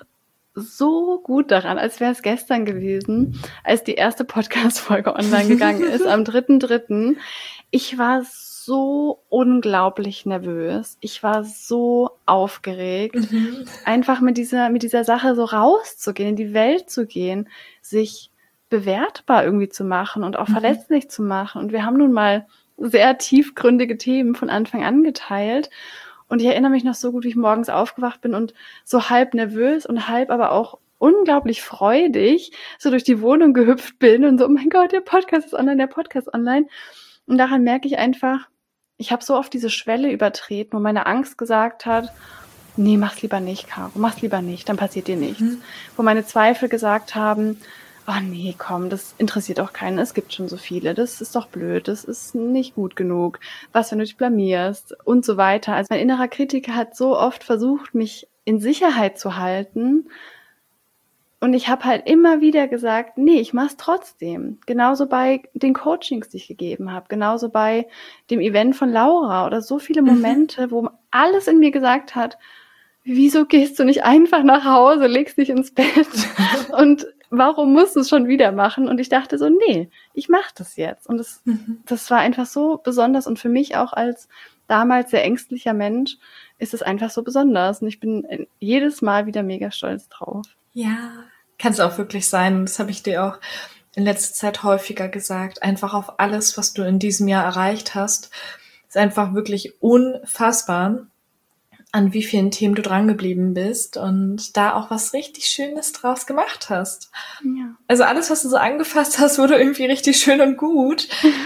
Speaker 3: so gut daran, als wäre es gestern gewesen, als die erste Podcast-Folge online gegangen ist, am 3.3. Ich war so unglaublich nervös. Ich war so aufgeregt, einfach mit dieser Sache so rauszugehen, in die Welt zu gehen, sich bewertbar irgendwie zu machen und auch verletzlich zu machen. Und wir haben nun mal sehr tiefgründige Themen von Anfang an geteilt. Und ich erinnere mich noch so gut, wie ich morgens aufgewacht bin und so halb nervös und halb aber auch unglaublich freudig so durch die Wohnung gehüpft bin und so, oh mein Gott, der Podcast ist online, der Podcast ist online. Und daran merke ich einfach, ich habe so oft diese Schwelle übertreten, wo meine Angst gesagt hat, nee, mach's lieber nicht, Caro, mach's lieber nicht, dann passiert dir nichts. Wo meine Zweifel gesagt haben, oh nee, komm, das interessiert auch keinen, es gibt schon so viele, das ist doch blöd, das ist nicht gut genug, was, wenn du dich blamierst und so weiter. Also mein innerer Kritiker hat so oft versucht, mich in Sicherheit zu halten und ich habe halt immer wieder gesagt, nee, ich mach's trotzdem. Genauso bei den Coachings, die ich gegeben habe, genauso bei dem Event von Laura oder so viele Momente, wo alles in mir gesagt hat, wieso gehst du nicht einfach nach Hause, legst dich ins Bett und warum musst du es schon wieder machen? Und ich dachte so, nee, ich mache das jetzt. Und das war einfach so besonders. Und für mich auch als damals sehr ängstlicher Mensch ist es einfach so besonders. Und ich bin jedes Mal wieder mega stolz drauf.
Speaker 1: Ja, kann es auch wirklich sein. Das habe ich dir auch in letzter Zeit häufiger gesagt. Einfach auf alles, was du in diesem Jahr erreicht hast, ist einfach wirklich unfassbar, an wie vielen Themen du dran geblieben bist und da auch was richtig Schönes draus gemacht hast.
Speaker 3: Ja.
Speaker 1: Also alles, was du so angefasst hast, wurde irgendwie richtig schön und gut.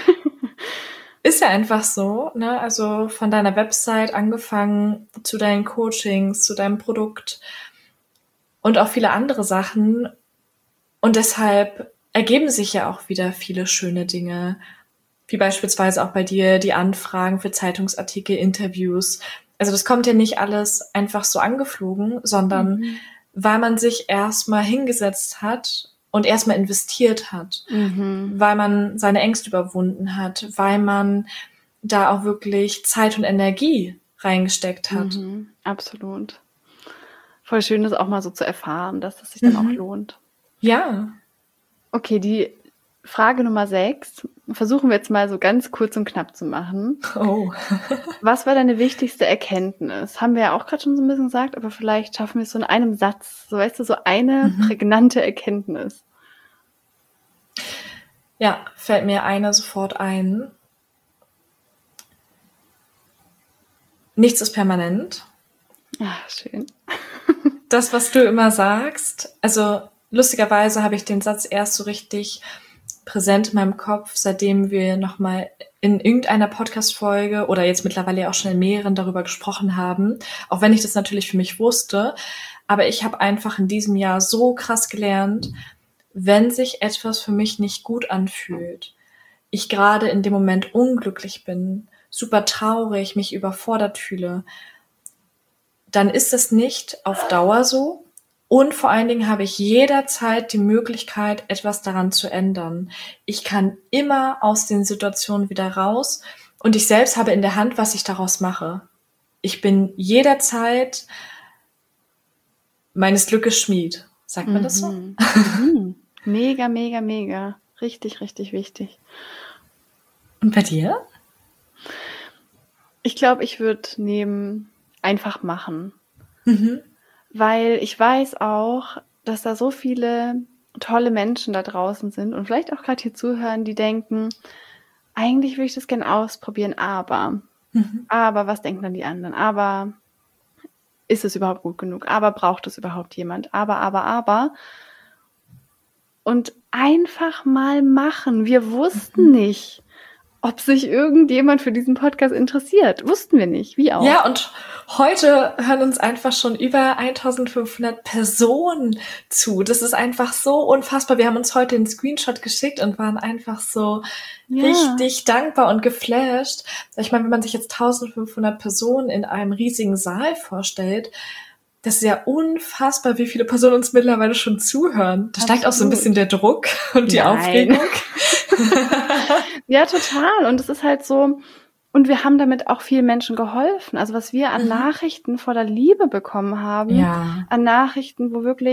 Speaker 1: Ist ja einfach so, ne? Also von deiner Website angefangen zu deinen Coachings, zu deinem Produkt und auch viele andere Sachen. Und deshalb ergeben sich ja auch wieder viele schöne Dinge, wie beispielsweise auch bei dir die Anfragen für Zeitungsartikel, Interviews. Also das kommt ja nicht alles einfach so angeflogen, sondern weil man sich erstmal hingesetzt hat und erstmal investiert hat, weil man seine Ängste überwunden hat, weil man da auch wirklich Zeit und Energie reingesteckt hat.
Speaker 3: Absolut. Voll schön, das auch mal so zu erfahren, dass das sich dann auch lohnt.
Speaker 1: Ja.
Speaker 3: Okay, die Frage Nummer 6 versuchen wir jetzt mal so ganz kurz und knapp zu machen.
Speaker 1: Oh.
Speaker 3: Was war deine wichtigste Erkenntnis? Haben wir ja auch gerade schon so ein bisschen gesagt, aber vielleicht schaffen wir es so in einem Satz. So, weißt du, so eine prägnante Erkenntnis.
Speaker 1: Ja, fällt mir eine sofort ein. Nichts ist permanent.
Speaker 3: Ach, schön.
Speaker 1: Das, was du immer sagst, also lustigerweise habe ich den Satz erst so richtig präsent in meinem Kopf, seitdem wir nochmal in irgendeiner Podcast-Folge oder jetzt mittlerweile auch schon in mehreren darüber gesprochen haben, auch wenn ich das natürlich für mich wusste, aber ich habe einfach in diesem Jahr so krass gelernt, wenn sich etwas für mich nicht gut anfühlt, ich gerade in dem Moment unglücklich bin, super traurig, mich überfordert fühle, dann ist es nicht auf Dauer so. Und vor allen Dingen habe ich jederzeit die Möglichkeit, etwas daran zu ändern. Ich kann immer aus den Situationen wieder raus und ich selbst habe in der Hand, was ich daraus mache. Ich bin jederzeit meines Glückes Schmied. Sagt man das so?
Speaker 3: Mega, mega, mega. Richtig, richtig wichtig.
Speaker 1: Und bei dir?
Speaker 3: Ich glaube, ich würde nehmen, einfach machen. Weil ich weiß auch, dass da so viele tolle Menschen da draußen sind und vielleicht auch gerade hier zuhören, die denken, eigentlich würde ich das gerne ausprobieren, aber was denken dann die anderen? Aber ist es überhaupt gut genug? Aber braucht es überhaupt jemand? Aber. Und einfach mal machen. Wir wussten nicht, ob sich irgendjemand für diesen Podcast interessiert. Wussten wir nicht, wie auch.
Speaker 1: Ja, und heute hören uns einfach schon über 1500 Personen zu. Das ist einfach so unfassbar. Wir haben uns heute einen Screenshot geschickt und waren einfach so richtig dankbar und geflasht. Ich meine, wenn man sich jetzt 1500 Personen in einem riesigen Saal vorstellt, das ist ja unfassbar, wie viele Personen uns mittlerweile schon zuhören. Da steigt auch so ein bisschen der Druck und die Aufregung.
Speaker 3: Ja, total. Und es ist halt so, Und wir haben damit auch vielen Menschen geholfen. Also was wir an Nachrichten voller Liebe bekommen haben, an Nachrichten,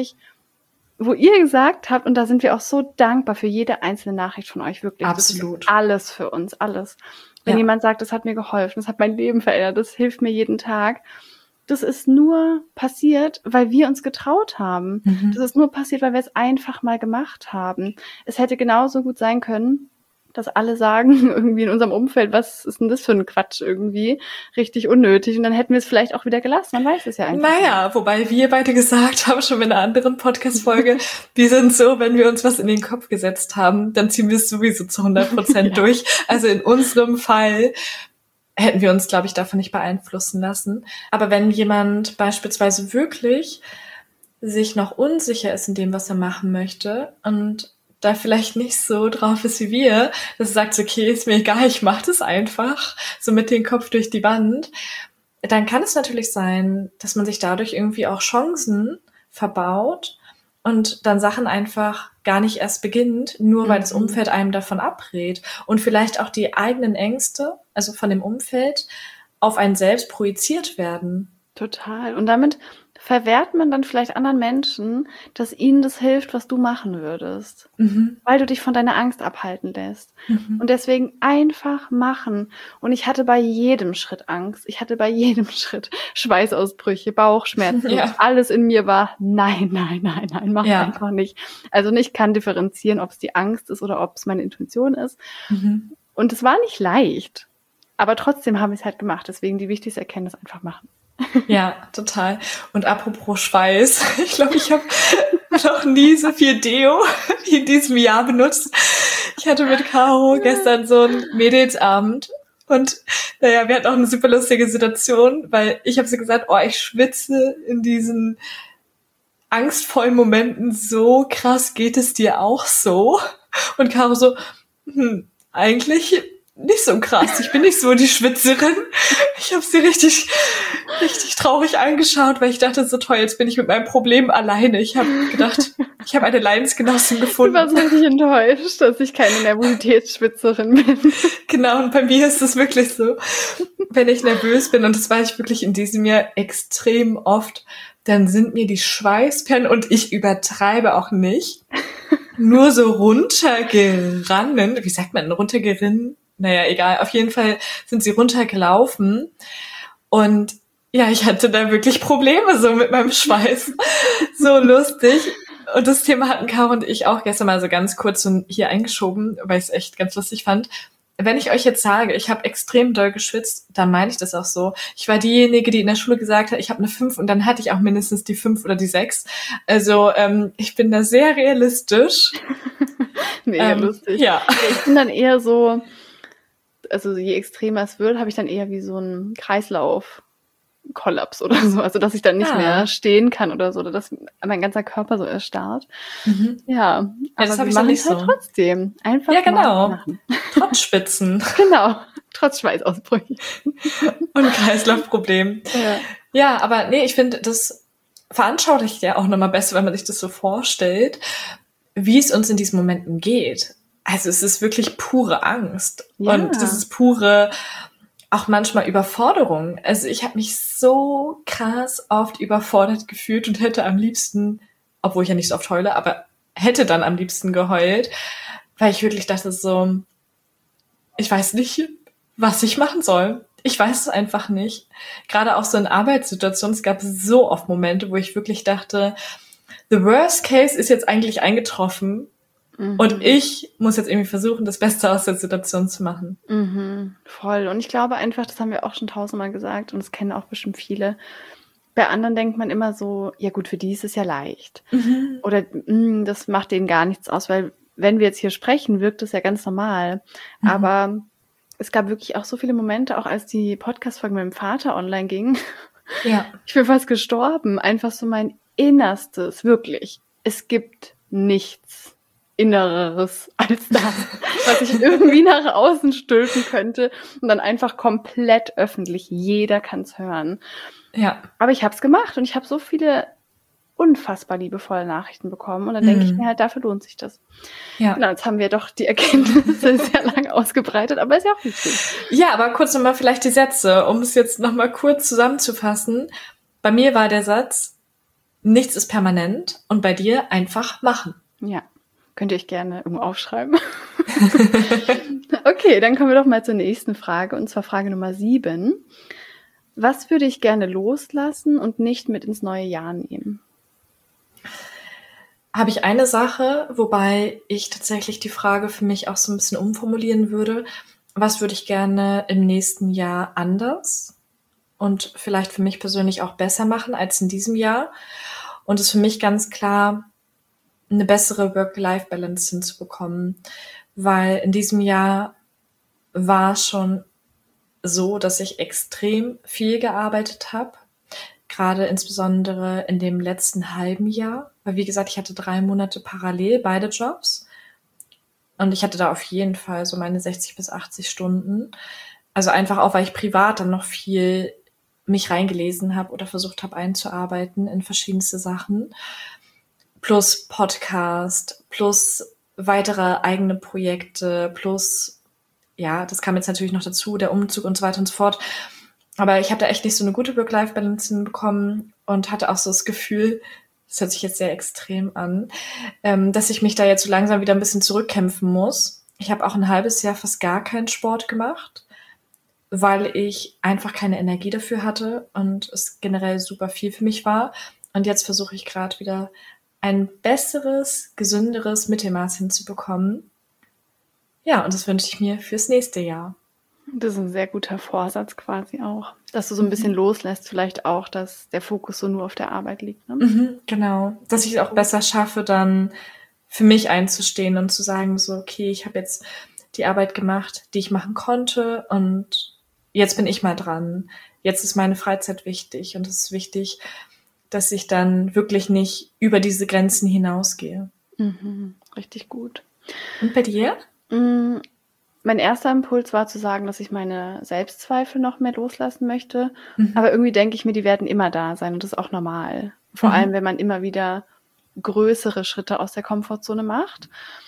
Speaker 3: wo ihr gesagt habt, und da sind wir auch so dankbar für jede einzelne Nachricht von euch, wirklich.
Speaker 1: Absolut.
Speaker 3: Das ist alles für uns, alles. Wenn jemand sagt, das hat mir geholfen, das hat mein Leben verändert, das hilft mir jeden Tag. Das ist nur passiert, weil wir uns getraut haben. Das ist nur passiert, weil wir es einfach mal gemacht haben. Es hätte genauso gut sein können, dass alle sagen, irgendwie in unserem Umfeld, was ist denn das für ein Quatsch irgendwie, richtig unnötig. Und dann hätten wir es vielleicht auch wieder gelassen, man weiß es ja einfach.
Speaker 1: Naja, wobei wir beide gesagt haben, schon in einer anderen Podcast-Folge, wir sind so, wenn wir uns was in den Kopf gesetzt haben, dann ziehen wir es sowieso zu 100% durch. Also in unserem Fall hätten wir uns, glaube ich, davon nicht beeinflussen lassen. Aber wenn jemand beispielsweise wirklich sich noch unsicher ist in dem, was er machen möchte und da vielleicht nicht so drauf ist wie wir, dass er sagt, okay, ist mir egal, ich mach das einfach, so mit dem Kopf durch die Wand, dann kann es natürlich sein, dass man sich dadurch irgendwie auch Chancen verbaut und dann Sachen einfach gar nicht erst beginnt, nur weil das Umfeld einem davon abrät und vielleicht auch die eigenen Ängste, also von dem Umfeld, auf einen selbst projiziert werden.
Speaker 3: Total. Und damit verwehrt man dann vielleicht anderen Menschen, dass ihnen das hilft, was du machen würdest. Weil du dich von deiner Angst abhalten lässt. Und deswegen einfach machen. Und ich hatte bei jedem Schritt Angst. Ich hatte bei jedem Schritt Schweißausbrüche, Bauchschmerzen. Alles in mir war, nein, mach einfach nicht. Also ich kann differenzieren, ob es die Angst ist oder ob es meine Intuition ist. Und es war nicht leicht. Aber trotzdem haben wir es halt gemacht. Deswegen die wichtigste Erkenntnis, einfach machen.
Speaker 1: Ja, total. Und apropos Schweiß, ich glaube, ich habe noch nie so viel Deo wie in diesem Jahr benutzt. Ich hatte mit Caro gestern so einen Mädelsabend und naja, wir hatten auch eine super lustige Situation, weil ich habe so gesagt, ich schwitze in diesen angstvollen Momenten so krass, geht es dir auch so? Und Caro so, eigentlich nicht so krass. Ich bin nicht so die Schwitzerin. Ich habe sie richtig traurig angeschaut, weil ich dachte, so toll, jetzt bin ich mit meinem Problem alleine. Ich habe gedacht, ich habe eine Leidensgenossin gefunden.
Speaker 3: Du warst richtig enttäuscht, dass ich keine Nervositätsschwitzerin bin.
Speaker 1: Genau, und bei mir ist es wirklich so, wenn ich nervös bin, und das war ich wirklich in diesem Jahr extrem oft, dann sind mir die Schweißperlen, und ich übertreibe auch nicht, nur so runtergerannen. Wie sagt man, runtergerinnen? Naja, egal. Auf jeden Fall sind sie runtergelaufen. Und ja, ich hatte da wirklich Probleme so mit meinem Schweiß. So lustig. Und das Thema hatten Caro und ich auch gestern mal so ganz kurz hier eingeschoben, weil ich es echt ganz lustig fand. Wenn ich euch jetzt sage, ich habe extrem doll geschwitzt, dann meine ich das auch so. Ich war diejenige, die in der Schule gesagt hat, ich habe eine 5, und dann hatte ich auch mindestens die 5 oder die 6. Also ich bin da sehr realistisch.
Speaker 3: Mega lustig. Ja. Ich bin dann eher so, also je extremer es wird, habe ich dann eher wie so einen Kreislaufkollaps oder so. Also dass ich dann nicht mehr stehen kann oder so, oder dass mein ganzer Körper so erstarrt. Ja, aber
Speaker 1: das habe ich
Speaker 3: machen
Speaker 1: nicht
Speaker 3: halt
Speaker 1: so.
Speaker 3: Trotzdem. Einfach machen.
Speaker 1: Trotz Spitzen.
Speaker 3: Genau, trotz Schweißausbrüchen.
Speaker 1: Und Kreislaufproblem. Ja, aber nee, ich finde, das veranschaulicht ja auch nochmal besser, wenn man sich das so vorstellt, wie es uns in diesen Momenten geht. Also es ist wirklich pure Angst. Ja. Und das ist pure, auch manchmal Überforderung. Also ich habe mich so krass oft überfordert gefühlt und hätte am liebsten, obwohl ich ja nicht so oft heule, aber hätte dann am liebsten geheult, weil ich wirklich dachte so, ich weiß nicht, was ich machen soll. Ich weiß es einfach nicht. Gerade auch so in Arbeitssituationen, es gab so oft Momente, wo ich wirklich dachte, the worst case ist jetzt eigentlich eingetroffen. Und ich muss jetzt irgendwie versuchen, das Beste aus der Situation zu machen.
Speaker 3: Voll. Und ich glaube einfach, das haben wir auch schon 1000-mal gesagt, und das kennen auch bestimmt viele. Bei anderen denkt man immer so, ja gut, für die ist es ja leicht. Oder das macht denen gar nichts aus, weil wenn wir jetzt hier sprechen, wirkt das ja ganz normal. Aber es gab wirklich auch so viele Momente, auch als die Podcast-Folge mit meinem Vater online ging. Ja. Ich bin fast gestorben. Einfach so mein Innerstes, wirklich. Es gibt nichts Innereres als das, was ich irgendwie nach außen stülpen könnte und dann einfach komplett öffentlich. Jeder kann es hören. Ja. Aber ich habe es gemacht und ich habe so viele unfassbar liebevolle Nachrichten bekommen. Und dann denke ich mir halt, dafür lohnt sich das.
Speaker 1: Ja.
Speaker 3: Genau, jetzt haben wir doch die Erkenntnisse sehr lang ausgebreitet, aber ist ja auch wichtig.
Speaker 1: Ja, aber kurz nochmal vielleicht die Sätze, um es jetzt nochmal kurz zusammenzufassen. Bei mir war der Satz, nichts ist permanent und bei dir einfach machen.
Speaker 3: Ja, könnt ihr euch gerne irgendwo aufschreiben. Okay, dann kommen wir doch mal zur nächsten Frage, und zwar Frage Nummer 7. Was würde ich gerne loslassen und nicht mit ins neue Jahr nehmen?
Speaker 1: Habe ich eine Sache, wobei ich tatsächlich die Frage für mich auch so ein bisschen umformulieren würde. Was würde ich gerne im nächsten Jahr anders und vielleicht für mich persönlich auch besser machen als in diesem Jahr? Und es ist für mich ganz klar, eine bessere Work-Life-Balance hinzubekommen, weil in diesem Jahr war schon so, dass ich extrem viel gearbeitet habe, gerade insbesondere in dem letzten halben Jahr, weil wie gesagt, ich hatte 3 Monate parallel beide Jobs und ich hatte da auf jeden Fall so meine 60 bis 80 Stunden, also einfach auch, weil ich privat dann noch viel mich reingelesen habe oder versucht habe einzuarbeiten in verschiedenste Sachen, plus Podcast, plus weitere eigene Projekte, plus ja, das kam jetzt natürlich noch dazu, der Umzug und so weiter und so fort. Aber ich habe da echt nicht so eine gute Work-Life-Balance hinbekommen und hatte auch so das Gefühl, das hört sich jetzt sehr extrem an, dass ich mich da jetzt so langsam wieder ein bisschen zurückkämpfen muss. Ich habe auch ein halbes Jahr fast gar keinen Sport gemacht, weil ich einfach keine Energie dafür hatte und es generell super viel für mich war. Und jetzt versuche ich gerade wieder ein besseres, gesünderes Mittelmaß hinzubekommen. Ja, und das wünsche ich mir fürs nächste Jahr.
Speaker 3: Das ist ein sehr guter Vorsatz quasi auch, dass du so ein bisschen loslässt, vielleicht auch, dass der Fokus so nur auf der Arbeit liegt. Ne?
Speaker 1: Genau, dass ich es auch besser schaffe, dann für mich einzustehen und zu sagen, so, okay, ich habe jetzt die Arbeit gemacht, die ich machen konnte und jetzt bin ich mal dran. Jetzt ist meine Freizeit wichtig und es ist wichtig, dass ich dann wirklich nicht über diese Grenzen hinausgehe.
Speaker 3: Richtig gut.
Speaker 1: Und bei dir?
Speaker 3: Mein erster Impuls war zu sagen, dass ich meine Selbstzweifel noch mehr loslassen möchte. Aber irgendwie denke ich mir, die werden immer da sein und das ist auch normal. Vor allem, wenn man immer wieder größere Schritte aus der Komfortzone macht.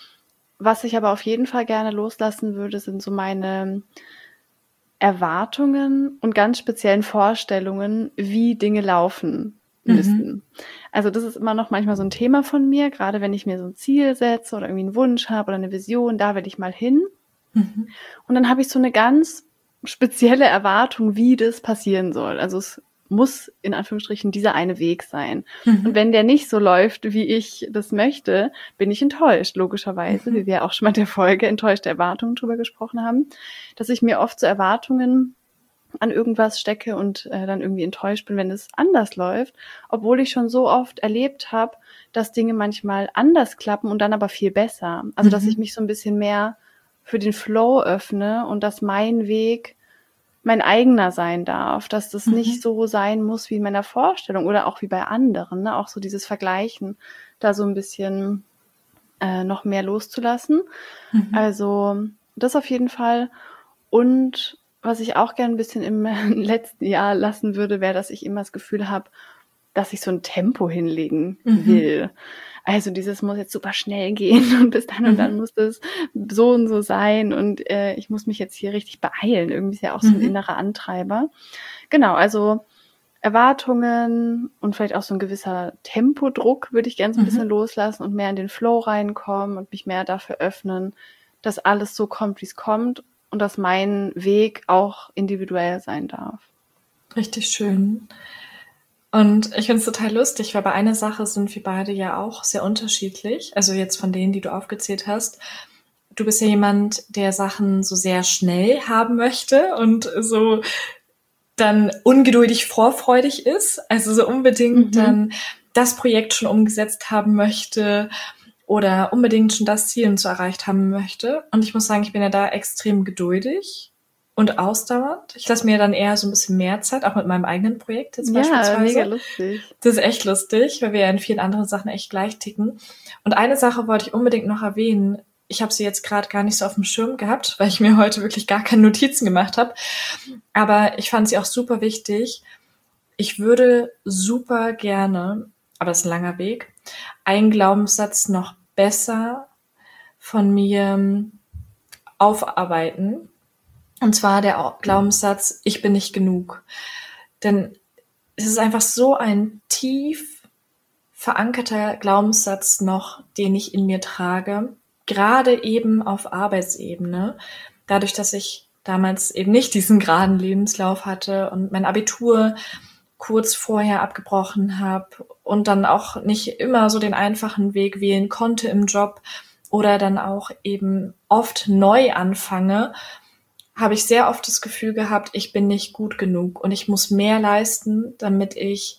Speaker 3: Was ich aber auf jeden Fall gerne loslassen würde, sind so meine Erwartungen und ganz speziellen Vorstellungen, wie Dinge laufen müssen. Also das ist immer noch manchmal so ein Thema von mir, gerade wenn ich mir so ein Ziel setze oder irgendwie einen Wunsch habe oder eine Vision, da will ich mal hin. Und dann habe ich so eine ganz spezielle Erwartung, wie das passieren soll. Also es muss in Anführungsstrichen dieser eine Weg sein. Und wenn der nicht so läuft, wie ich das möchte, bin ich enttäuscht, logischerweise, wie wir auch schon mal in der Folge enttäuschte Erwartungen drüber gesprochen haben, dass ich mir oft so Erwartungen an irgendwas stecke und dann irgendwie enttäuscht bin, wenn es anders läuft, obwohl ich schon so oft erlebt habe, dass Dinge manchmal anders klappen und dann aber viel besser. Also dass ich mich so ein bisschen mehr für den Flow öffne und dass mein Weg mein eigener sein darf, dass das nicht so sein muss wie in meiner Vorstellung oder auch wie bei anderen, ne? Auch so dieses Vergleichen, da so ein bisschen noch mehr loszulassen. Also das auf jeden Fall. Und was ich auch gerne ein bisschen im letzten Jahr lassen würde, wäre, dass ich immer das Gefühl habe, dass ich so ein Tempo hinlegen will. Also dieses muss jetzt super schnell gehen und bis dann und dann muss das so und so sein und ich muss mich jetzt hier richtig beeilen. Irgendwie ist ja auch so ein innerer Antreiber. Genau, also Erwartungen und vielleicht auch so ein gewisser Tempodruck würde ich gerne so ein bisschen loslassen und mehr in den Flow reinkommen und mich mehr dafür öffnen, dass alles so kommt, wie es kommt und dass mein Weg auch individuell sein darf.
Speaker 1: Richtig schön. Und ich finde es total lustig, weil bei einer Sache sind wir beide ja auch sehr unterschiedlich. Also jetzt von denen, die du aufgezählt hast. Du bist ja jemand, der Sachen so sehr schnell haben möchte und so dann ungeduldig vorfreudig ist. Also so unbedingt dann das Projekt schon umgesetzt haben möchte oder unbedingt schon das Ziel und so erreicht haben möchte. Und ich muss sagen, ich bin ja da extrem geduldig und ausdauernd. Ich lasse mir dann eher so ein bisschen mehr Zeit, auch mit meinem eigenen Projekt jetzt beispielsweise.
Speaker 3: Ja, mega lustig.
Speaker 1: Das ist echt lustig, weil wir ja in vielen anderen Sachen echt gleich ticken. Und eine Sache wollte ich unbedingt noch erwähnen. Ich habe sie jetzt gerade gar nicht so auf dem Schirm gehabt, weil ich mir heute wirklich gar keine Notizen gemacht habe. Aber ich fand sie auch super wichtig. Ich würde super gerne, aber es ist ein langer Weg, einen Glaubenssatz noch besser von mir aufarbeiten. Und zwar der Glaubenssatz, ich bin nicht genug. Denn es ist einfach so ein tief verankerter Glaubenssatz noch, den ich in mir trage, gerade eben auf Arbeitsebene. Dadurch, dass ich damals eben nicht diesen geraden Lebenslauf hatte und mein Abitur kurz vorher abgebrochen habe und dann auch nicht immer so den einfachen Weg wählen konnte im Job oder dann auch eben oft neu anfange, habe ich sehr oft das Gefühl gehabt, ich bin nicht gut genug und ich muss mehr leisten, damit ich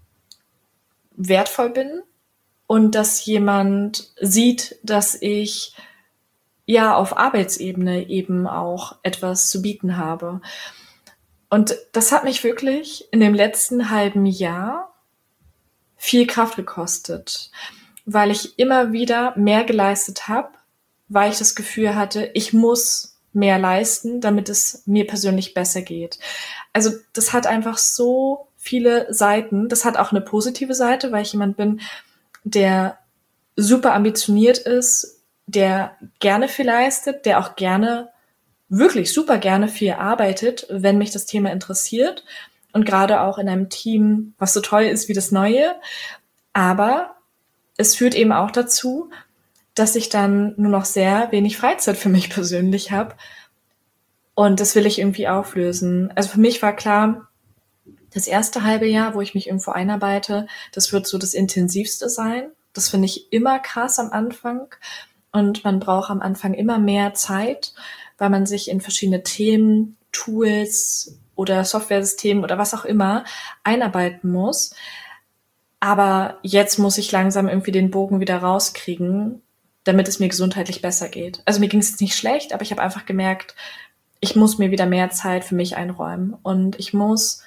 Speaker 1: wertvoll bin und dass jemand sieht, dass ich ja auf Arbeitsebene eben auch etwas zu bieten habe. Und das hat mich wirklich in dem letzten halben Jahr viel Kraft gekostet, weil ich immer wieder mehr geleistet habe, weil ich das Gefühl hatte, ich muss mehr leisten, damit es mir persönlich besser geht. Also das hat einfach so viele Seiten. Das hat auch eine positive Seite, weil ich jemand bin, der super ambitioniert ist, der gerne viel leistet, der auch gerne, wirklich super gerne viel arbeitet, wenn mich das Thema interessiert und gerade auch in einem Team, was so toll ist wie das Neue. Aber es führt eben auch dazu, dass ich dann nur noch sehr wenig Freizeit für mich persönlich habe. Und das will ich irgendwie auflösen. Also für mich war klar, das erste halbe Jahr, wo ich mich irgendwo einarbeite, das wird so das Intensivste sein. Das finde ich immer krass am Anfang. Und man braucht am Anfang immer mehr Zeit, weil man sich in verschiedene Themen, Tools oder Softwaresystemen oder was auch immer einarbeiten muss. Aber jetzt muss ich langsam irgendwie den Bogen wieder rauskriegen, damit es mir gesundheitlich besser geht. Also mir ging es jetzt nicht schlecht, aber ich habe einfach gemerkt, ich muss mir wieder mehr Zeit für mich einräumen. Und ich muss,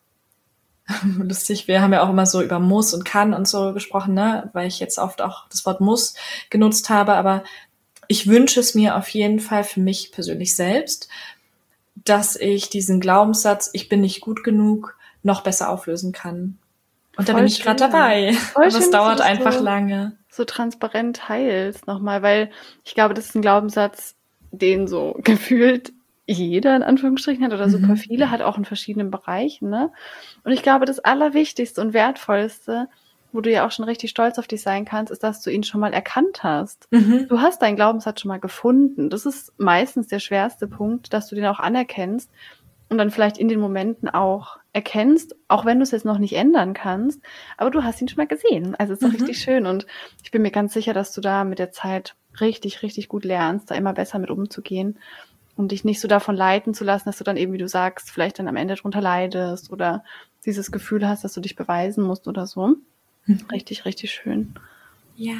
Speaker 1: lustig, wir haben ja auch immer so über muss und kann und so gesprochen, ne, weil ich jetzt oft auch das Wort muss genutzt habe, aber ich wünsche es mir auf jeden Fall für mich persönlich selbst, dass ich diesen Glaubenssatz, ich bin nicht gut genug, noch besser auflösen kann. Und da bin ich gerade dabei. Aber es dauert einfach lange.
Speaker 3: So transparent teilst nochmal, weil ich glaube, das ist ein Glaubenssatz, den so gefühlt jeder in Anführungsstrichen hat oder super viele, hat auch in verschiedenen Bereichen, ne? Und ich glaube, das Allerwichtigste und Wertvollste, wo du ja auch schon richtig stolz auf dich sein kannst, ist, dass du ihn schon mal erkannt hast. Du hast deinen Glaubenssatz schon mal gefunden. Das ist meistens der schwerste Punkt, dass du den auch anerkennst und dann vielleicht in den Momenten auch erkennst, auch wenn du es jetzt noch nicht ändern kannst, aber du hast ihn schon mal gesehen. Also es ist doch richtig schön und ich bin mir ganz sicher, dass du da mit der Zeit richtig, richtig gut lernst, da immer besser mit umzugehen und dich nicht so davon leiten zu lassen, dass du dann eben, wie du sagst, vielleicht dann am Ende drunter leidest oder dieses Gefühl hast, dass du dich beweisen musst oder so. Richtig, richtig schön.
Speaker 1: Ja.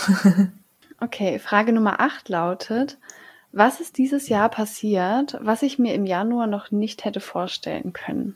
Speaker 3: Okay, Frage Nummer 8 lautet, was ist dieses Jahr passiert, was ich mir im Januar noch nicht hätte vorstellen können?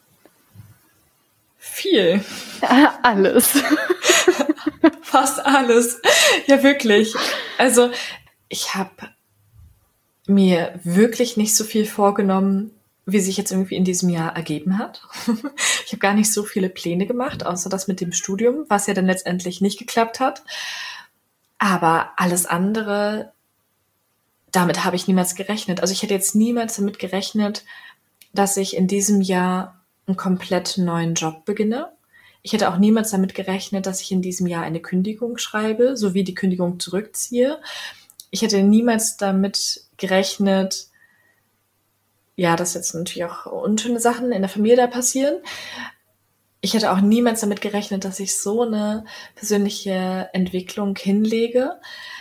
Speaker 1: Viel.
Speaker 3: Alles.
Speaker 1: Fast alles. Ja, wirklich. Also ich habe mir wirklich nicht so viel vorgenommen, wie sich jetzt irgendwie in diesem Jahr ergeben hat. Ich habe gar nicht so viele Pläne gemacht, außer das mit dem Studium, was ja dann letztendlich nicht geklappt hat. Aber alles andere, damit habe ich niemals gerechnet. Also ich hätte jetzt niemals damit gerechnet, dass ich in diesem Jahr einen komplett neuen Job beginne. Ich hätte auch niemals damit gerechnet, dass ich in diesem Jahr eine Kündigung schreibe, sowie die Kündigung zurückziehe. Ich hätte niemals damit gerechnet, ja, dass jetzt natürlich auch unschöne Sachen in der Familie da passieren. Ich hätte auch niemals damit gerechnet, dass ich so eine persönliche Entwicklung hinlege.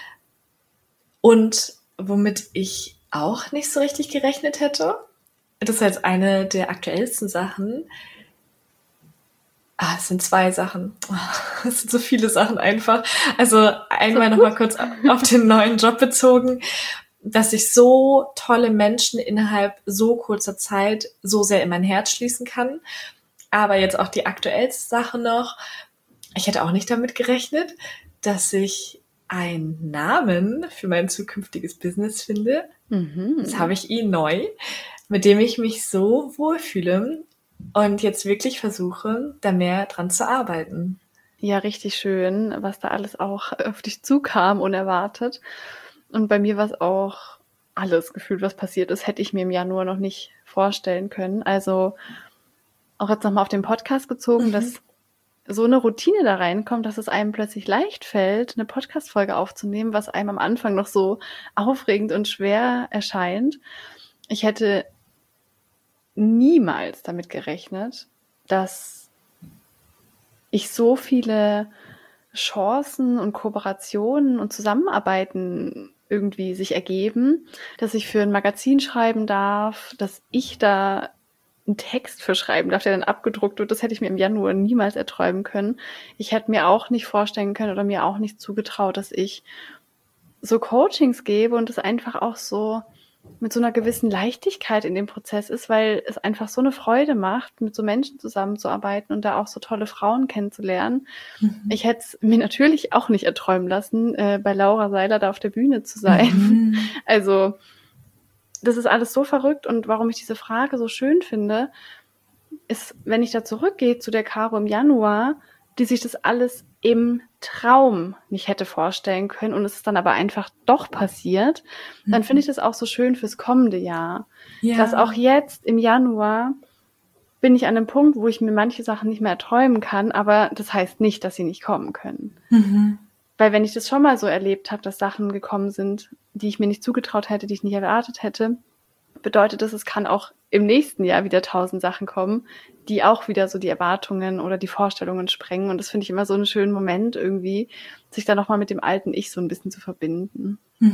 Speaker 1: Und womit ich auch nicht so richtig gerechnet hätte, das ist jetzt eine der aktuellsten Sachen. Es sind 2 Sachen. Es sind so viele Sachen einfach. Also einmal nochmal kurz auf den neuen Job bezogen, dass ich so tolle Menschen innerhalb so kurzer Zeit so sehr in mein Herz schließen kann. Aber jetzt auch die aktuellste Sache noch. Ich hätte auch nicht damit gerechnet, dass ich einen Namen für mein zukünftiges Business finde. Das habe ich neu, mit dem ich mich so wohlfühle und jetzt wirklich versuche, da mehr dran zu arbeiten.
Speaker 3: Ja, richtig schön, was da alles auch auf dich zukam, unerwartet. Und bei mir war es auch alles gefühlt, was passiert ist, hätte ich mir im Januar noch nicht vorstellen können. Also auch jetzt nochmal auf den Podcast bezogen, dass so eine Routine da reinkommt, dass es einem plötzlich leicht fällt, eine Podcast-Folge aufzunehmen, was einem am Anfang noch so aufregend und schwer erscheint. Ich hätte niemals damit gerechnet, dass ich so viele Chancen und Kooperationen und Zusammenarbeiten irgendwie sich ergeben, dass ich für ein Magazin schreiben darf, dass ich da einen Text für schreiben darf, der dann abgedruckt wird. Das hätte ich mir im Januar niemals erträumen können. Ich hätte mir auch nicht vorstellen können oder mir auch nicht zugetraut, dass ich so Coachings gebe und es einfach auch so mit so einer gewissen Leichtigkeit in dem Prozess ist, weil es einfach so eine Freude macht, mit so Menschen zusammenzuarbeiten und da auch so tolle Frauen kennenzulernen. Ich hätte es mir natürlich auch nicht erträumen lassen, bei Laura Seiler da auf der Bühne zu sein. Also das ist alles so verrückt und warum ich diese Frage so schön finde, ist, wenn ich da zurückgehe zu der Caro im Januar, die sich das alles im Traum nicht hätte vorstellen können und es ist dann aber einfach doch passiert, dann finde ich das auch so schön fürs kommende Jahr. Ja. Dass auch jetzt im Januar bin ich an einem Punkt, wo ich mir manche Sachen nicht mehr erträumen kann, aber das heißt nicht, dass sie nicht kommen können. Weil wenn ich das schon mal so erlebt habe, dass Sachen gekommen sind, die ich mir nicht zugetraut hätte, die ich nicht erwartet hätte, bedeutet das, es kann auch im nächsten Jahr wieder 1000 Sachen kommen, die auch wieder so die Erwartungen oder die Vorstellungen sprengen. Und das finde ich immer so einen schönen Moment irgendwie, sich da nochmal mit dem alten Ich so ein bisschen zu verbinden.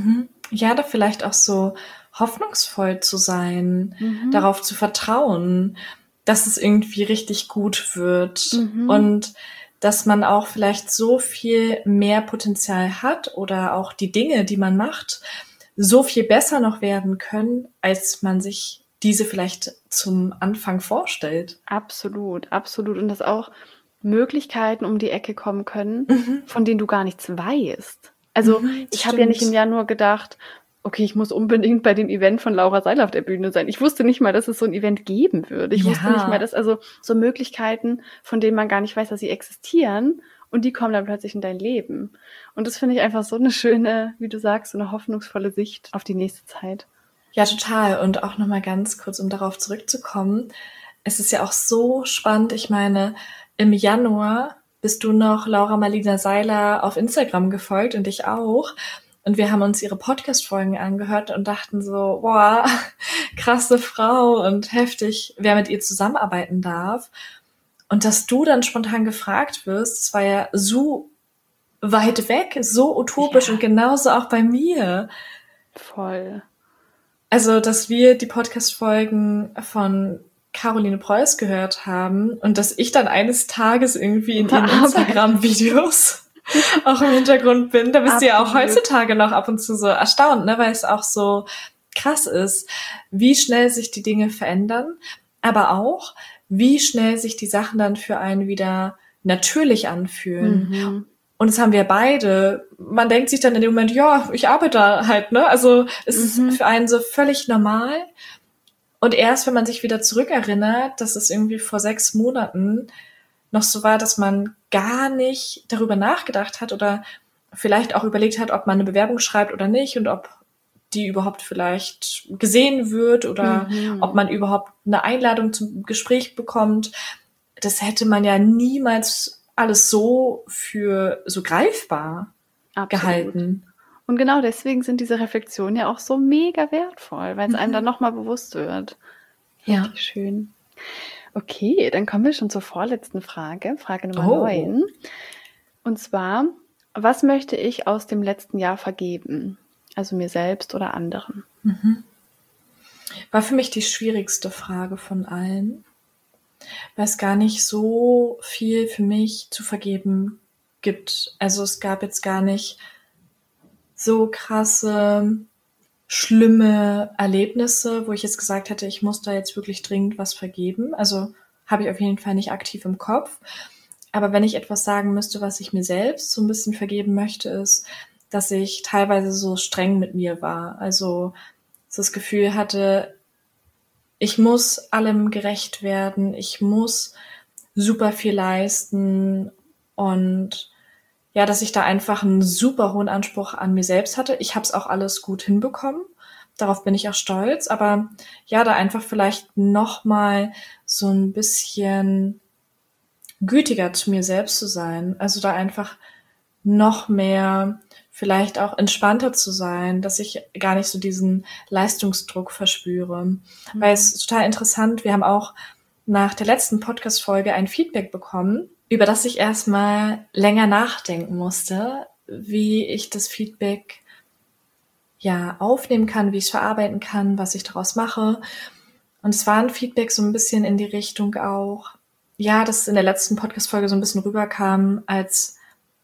Speaker 1: Ja, da vielleicht auch so hoffnungsvoll zu sein, darauf zu vertrauen, dass es irgendwie richtig gut wird und dass man auch vielleicht so viel mehr Potenzial hat oder auch die Dinge, die man macht, so viel besser noch werden können, als man sich diese vielleicht zum Anfang vorstellt.
Speaker 3: Absolut, absolut. Und dass auch Möglichkeiten um die Ecke kommen können, von denen du gar nichts weißt. Also ich habe ja nicht im Januar gedacht, okay, ich muss unbedingt bei dem Event von Laura Seiler auf der Bühne sein. Ich wusste nicht mal, dass es so ein Event geben würde. Ich wusste nicht mal, dass also so Möglichkeiten, von denen man gar nicht weiß, dass sie existieren, und die kommen dann plötzlich in dein Leben. Und das finde ich einfach so eine schöne, wie du sagst, so eine hoffnungsvolle Sicht auf die nächste Zeit.
Speaker 1: Ja, total. Und auch nochmal ganz kurz, um darauf zurückzukommen. Es ist ja auch so spannend. Ich meine, im Januar bist du noch Laura Marlina Seiler auf Instagram gefolgt und ich auch. Und wir haben uns ihre Podcast-Folgen angehört und dachten so, boah, krasse Frau und heftig, wer mit ihr zusammenarbeiten darf. Und dass du dann spontan gefragt wirst, das war ja so weit weg, so utopisch und genauso auch bei mir.
Speaker 3: Voll.
Speaker 1: Also, dass wir die Podcast-Folgen von Caroline Preuß gehört haben und dass ich dann eines Tages irgendwie in ihren Instagram-Videos auch im Hintergrund bin, da bist du ja auch heutzutage noch ab und zu so erstaunt, ne, weil es auch so krass ist, wie schnell sich die Dinge verändern, aber auch, wie schnell sich die Sachen dann für einen wieder natürlich anfühlen. Und das haben wir beide. Man denkt sich dann in dem Moment, ja, ich arbeite halt, ne? Also es ist für einen so völlig normal. Und erst, wenn man sich wieder zurückerinnert, dass es irgendwie vor 6 Monaten noch so war, dass man gar nicht darüber nachgedacht hat oder vielleicht auch überlegt hat, ob man eine Bewerbung schreibt oder nicht und ob die überhaupt vielleicht gesehen wird oder ob man überhaupt eine Einladung zum Gespräch bekommt. Das hätte man ja niemals alles so für so greifbar gehalten.
Speaker 3: Und genau deswegen sind diese Reflexionen ja auch so mega wertvoll, weil es einem dann nochmal bewusst wird.
Speaker 1: Ja.
Speaker 3: Schön. Okay, dann kommen wir schon zur vorletzten Frage, Frage Nummer 9. Und zwar, was möchte ich aus dem letzten Jahr vergeben? Also mir selbst oder anderen?
Speaker 1: War für mich die schwierigste Frage von allen, weil es gar nicht so viel für mich zu vergeben gibt. Also es gab jetzt gar nicht so krasse, schlimme Erlebnisse, wo ich jetzt gesagt hätte, ich muss da jetzt wirklich dringend was vergeben. Also habe ich auf jeden Fall nicht aktiv im Kopf. Aber wenn ich etwas sagen müsste, was ich mir selbst so ein bisschen vergeben möchte, ist, dass ich teilweise so streng mit mir war. Also das Gefühl hatte, ich muss allem gerecht werden, ich muss super viel leisten Und ja, dass ich da einfach einen super hohen Anspruch an mir selbst hatte. Ich habe es auch alles gut hinbekommen. Darauf bin ich auch stolz. Aber ja, da einfach vielleicht noch mal so ein bisschen gütiger zu mir selbst zu sein. Also da einfach noch mehr vielleicht auch entspannter zu sein, dass ich gar nicht so diesen Leistungsdruck verspüre. Weil es ist total interessant, wir haben auch nach der letzten Podcast-Folge ein Feedback bekommen, über das ich erstmal länger nachdenken musste, wie ich das Feedback ja aufnehmen kann, wie ich es verarbeiten kann, was ich daraus mache. Und es war ein Feedback so ein bisschen in die Richtung auch, ja, dass in der letzten Podcast-Folge so ein bisschen rüberkam, als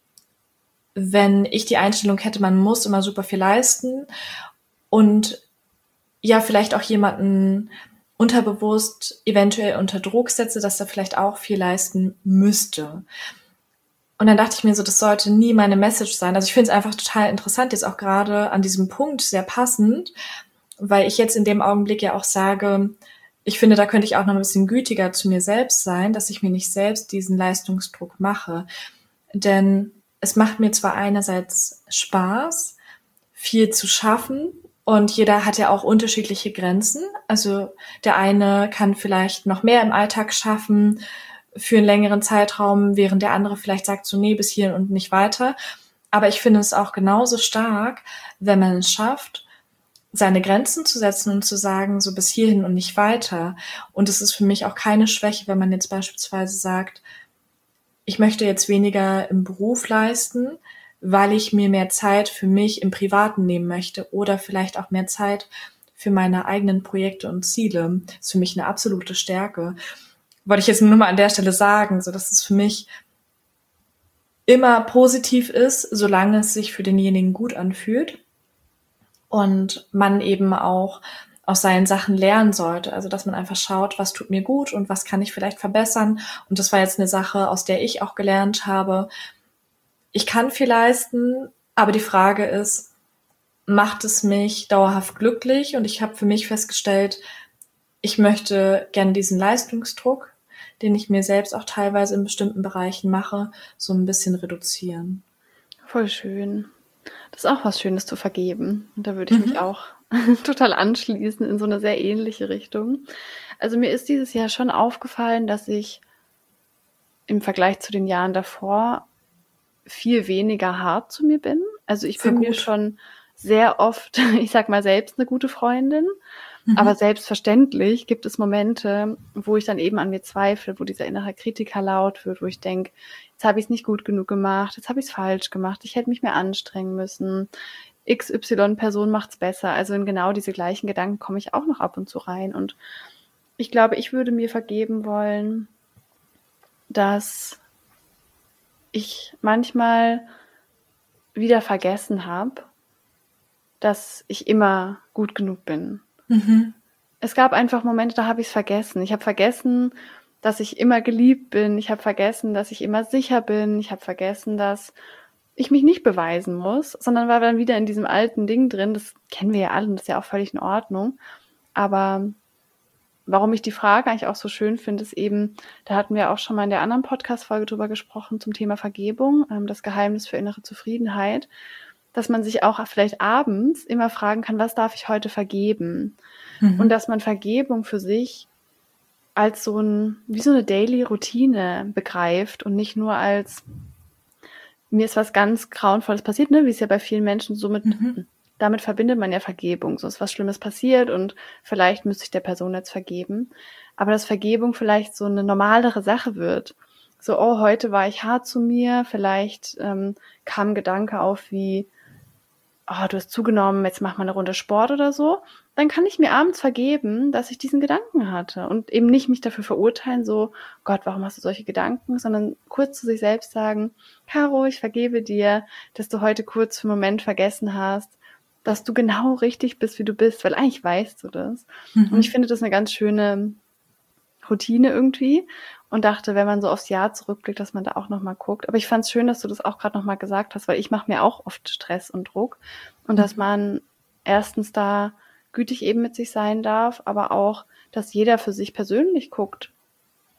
Speaker 1: wenn ich die Einstellung hätte, man muss immer super viel leisten und ja, vielleicht auch jemanden unterbewusst eventuell unter Druck setze, dass er vielleicht auch viel leisten müsste. Und dann dachte ich mir so, das sollte nie meine Message sein. Also ich finde es einfach total interessant, jetzt auch gerade an diesem Punkt sehr passend, weil ich jetzt in dem Augenblick ja auch sage, ich finde, da könnte ich auch noch ein bisschen gütiger zu mir selbst sein, dass ich mir nicht selbst diesen Leistungsdruck mache. Denn es macht mir zwar einerseits Spaß, viel zu schaffen, und jeder hat ja auch unterschiedliche Grenzen. Also der eine kann vielleicht noch mehr im Alltag schaffen für einen längeren Zeitraum, während der andere vielleicht sagt so, nee, bis hierhin und nicht weiter. Aber ich finde es auch genauso stark, wenn man es schafft, seine Grenzen zu setzen und zu sagen, so bis hierhin und nicht weiter. Und es ist für mich auch keine Schwäche, wenn man jetzt beispielsweise sagt, ich möchte jetzt weniger im Beruf leisten, weil ich mir mehr Zeit für mich im Privaten nehmen möchte oder vielleicht auch mehr Zeit für meine eigenen Projekte und Ziele. Das ist für mich eine absolute Stärke. Wollte ich jetzt nur mal an der Stelle sagen, so dass es für mich immer positiv ist, solange es sich für denjenigen gut anfühlt und man eben auch aus seinen Sachen lernen sollte. Also dass man einfach schaut, was tut mir gut und was kann ich vielleicht verbessern. Und das war jetzt eine Sache, aus der ich auch gelernt habe, ich kann viel leisten, aber die Frage ist, macht es mich dauerhaft glücklich? Und ich habe für mich festgestellt, ich möchte gerne diesen Leistungsdruck, den ich mir selbst auch teilweise in bestimmten Bereichen mache, so ein bisschen reduzieren.
Speaker 3: Voll schön. Das ist auch was Schönes zu vergeben. Und da würde ich mich auch total anschließen in so eine sehr ähnliche Richtung. Also mir ist dieses Jahr schon aufgefallen, dass ich im Vergleich zu den Jahren davor viel weniger hart zu mir bin. Also ich bin mir schon sehr oft, ich sag mal, selbst eine gute Freundin. Aber selbstverständlich gibt es Momente, wo ich dann eben an mir zweifle, wo dieser innere Kritiker laut wird, wo ich denke, jetzt habe ich es nicht gut genug gemacht, jetzt habe ich es falsch gemacht, ich hätte mich mehr anstrengen müssen, XY-Person macht's besser. Also in genau diese gleichen Gedanken komme ich auch noch ab und zu rein. Und ich glaube, ich würde mir vergeben wollen, dass ich manchmal wieder vergessen habe, dass ich immer gut genug bin. Es gab einfach Momente, da habe ich es vergessen. Ich habe vergessen, dass ich immer geliebt bin. Ich habe vergessen, dass ich immer sicher bin. Ich habe vergessen, dass ich mich nicht beweisen muss, sondern war dann wieder in diesem alten Ding drin. Das kennen wir ja alle und das ist ja auch völlig in Ordnung. Aber warum ich die Frage eigentlich auch so schön finde, ist eben, da hatten wir auch schon mal in der anderen Podcast-Folge drüber gesprochen zum Thema Vergebung, das Geheimnis für innere Zufriedenheit, dass man sich auch vielleicht abends immer fragen kann, was darf ich heute vergeben? Und dass man Vergebung für sich als wie so eine Daily-Routine begreift und nicht nur als, mir ist was ganz Grauenvolles passiert, ne, wie es ja bei vielen Menschen so damit verbindet man ja Vergebung. So ist was Schlimmes passiert und vielleicht müsste ich der Person jetzt vergeben. Aber dass Vergebung vielleicht so eine normalere Sache wird. So, oh, heute war ich hart zu mir. Vielleicht kam ein Gedanke auf wie, oh, du hast zugenommen, jetzt mach mal eine Runde Sport oder so. Dann kann ich mir abends vergeben, dass ich diesen Gedanken hatte und eben nicht mich dafür verurteilen, so, Gott, warum hast du solche Gedanken, sondern kurz zu sich selbst sagen, Caro, ich vergebe dir, dass du heute kurz für einen Moment vergessen hast, dass du genau richtig bist, wie du bist, weil eigentlich weißt du das. Und ich finde das eine ganz schöne Routine irgendwie und dachte, wenn man so aufs Jahr zurückblickt, dass man da auch nochmal guckt. Aber ich fand es schön, dass du das auch gerade nochmal gesagt hast, weil ich mache mir auch oft Stress und Druck und dass man erstens da gütig eben mit sich sein darf, aber auch, dass jeder für sich persönlich guckt,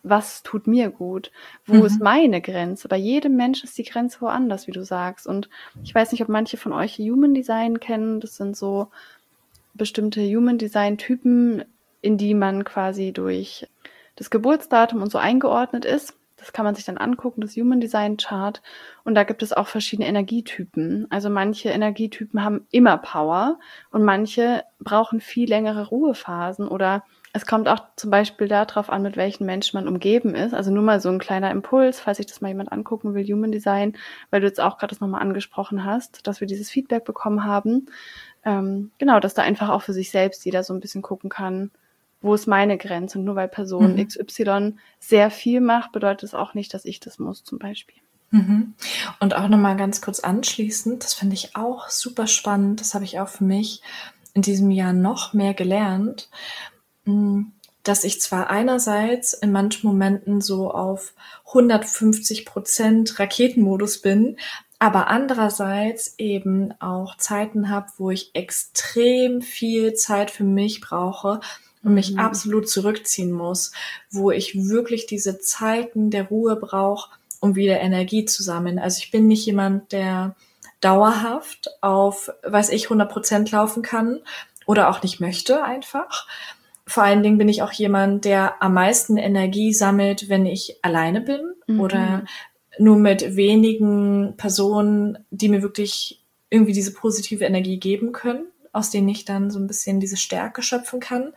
Speaker 3: was tut mir gut? Wo ist meine Grenze? Bei jedem Mensch ist die Grenze woanders, wie du sagst. Und ich weiß nicht, ob manche von euch Human Design kennen. Das sind so bestimmte Human Design Typen, in die man quasi durch das Geburtsdatum und so eingeordnet ist. Das kann man sich dann angucken, das Human Design Chart. Und da gibt es auch verschiedene Energietypen. Also manche Energietypen haben immer Power und manche brauchen viel längere Ruhephasen. Oder es kommt auch zum Beispiel darauf an, mit welchen Menschen man umgeben ist. Also nur mal so ein kleiner Impuls, falls sich das mal jemand angucken will, Human Design, weil du jetzt auch gerade das nochmal angesprochen hast, dass wir dieses Feedback bekommen haben. Genau, dass da einfach auch für sich selbst jeder so ein bisschen gucken kann, wo ist meine Grenze? Und nur weil Person XY sehr viel macht, bedeutet es auch nicht, dass ich das muss, zum Beispiel.
Speaker 1: Und auch nochmal ganz kurz anschließend, das finde ich auch super spannend, das habe ich auch für mich in diesem Jahr noch mehr gelernt, dass ich zwar einerseits in manchen Momenten so auf 150% Raketenmodus bin, aber andererseits eben auch Zeiten habe, wo ich extrem viel Zeit für mich brauche und mich absolut zurückziehen muss, wo ich wirklich diese Zeiten der Ruhe brauche, um wieder Energie zu sammeln. Also ich bin nicht jemand, der dauerhaft auf, 100% laufen kann oder auch nicht möchte einfach. Vor allen Dingen bin ich auch jemand, der am meisten Energie sammelt, wenn ich alleine bin oder nur mit wenigen Personen, die mir wirklich irgendwie diese positive Energie geben können, aus denen ich dann so ein bisschen diese Stärke schöpfen kann.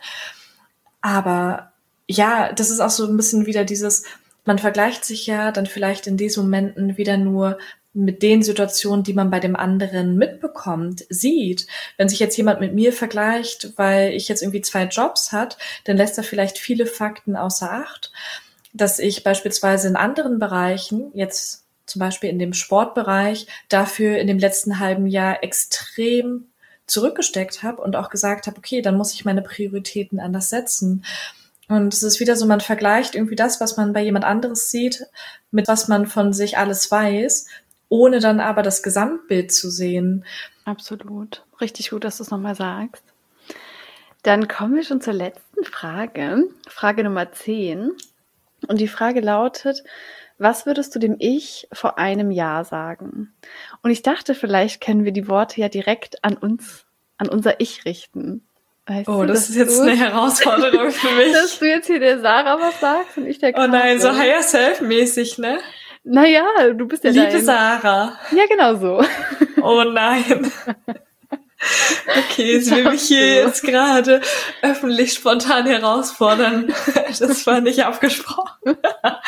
Speaker 1: Aber ja, das ist auch so ein bisschen wieder dieses, man vergleicht sich ja dann vielleicht in diesen Momenten wieder nur mit den Situationen, die man bei dem anderen mitbekommt, sieht. Wenn sich jetzt jemand mit mir vergleicht, weil ich jetzt irgendwie 2 Jobs hat, dann lässt er vielleicht viele Fakten außer Acht, dass ich beispielsweise in anderen Bereichen, jetzt zum Beispiel in dem Sportbereich, dafür in dem letzten halben Jahr extrem zurückgesteckt habe und auch gesagt habe, okay, dann muss ich meine Prioritäten anders setzen. Und es ist wieder so, man vergleicht irgendwie das, was man bei jemand anderes sieht, mit was man von sich alles weiß, ohne dann aber das Gesamtbild zu sehen.
Speaker 3: Absolut. Richtig gut, dass du es nochmal sagst. Dann kommen wir schon zur letzten Frage. Frage Nummer 10. Und die Frage lautet, was würdest du dem Ich vor einem Jahr sagen? Und ich dachte, vielleicht können wir die Worte ja direkt an uns, an unser Ich richten. Weißt du,
Speaker 1: das ist jetzt eine Herausforderung für mich.
Speaker 3: Dass du jetzt hier der Sarah was sagst und ich der Katrin.
Speaker 1: Oh nein, so Higher Self-mäßig, ne?
Speaker 3: Naja, du bist ja
Speaker 1: Liebe Sarah.
Speaker 3: Ja, genau so.
Speaker 1: Oh nein. Okay, sie will mich hier jetzt gerade öffentlich spontan herausfordern. Das war nicht abgesprochen.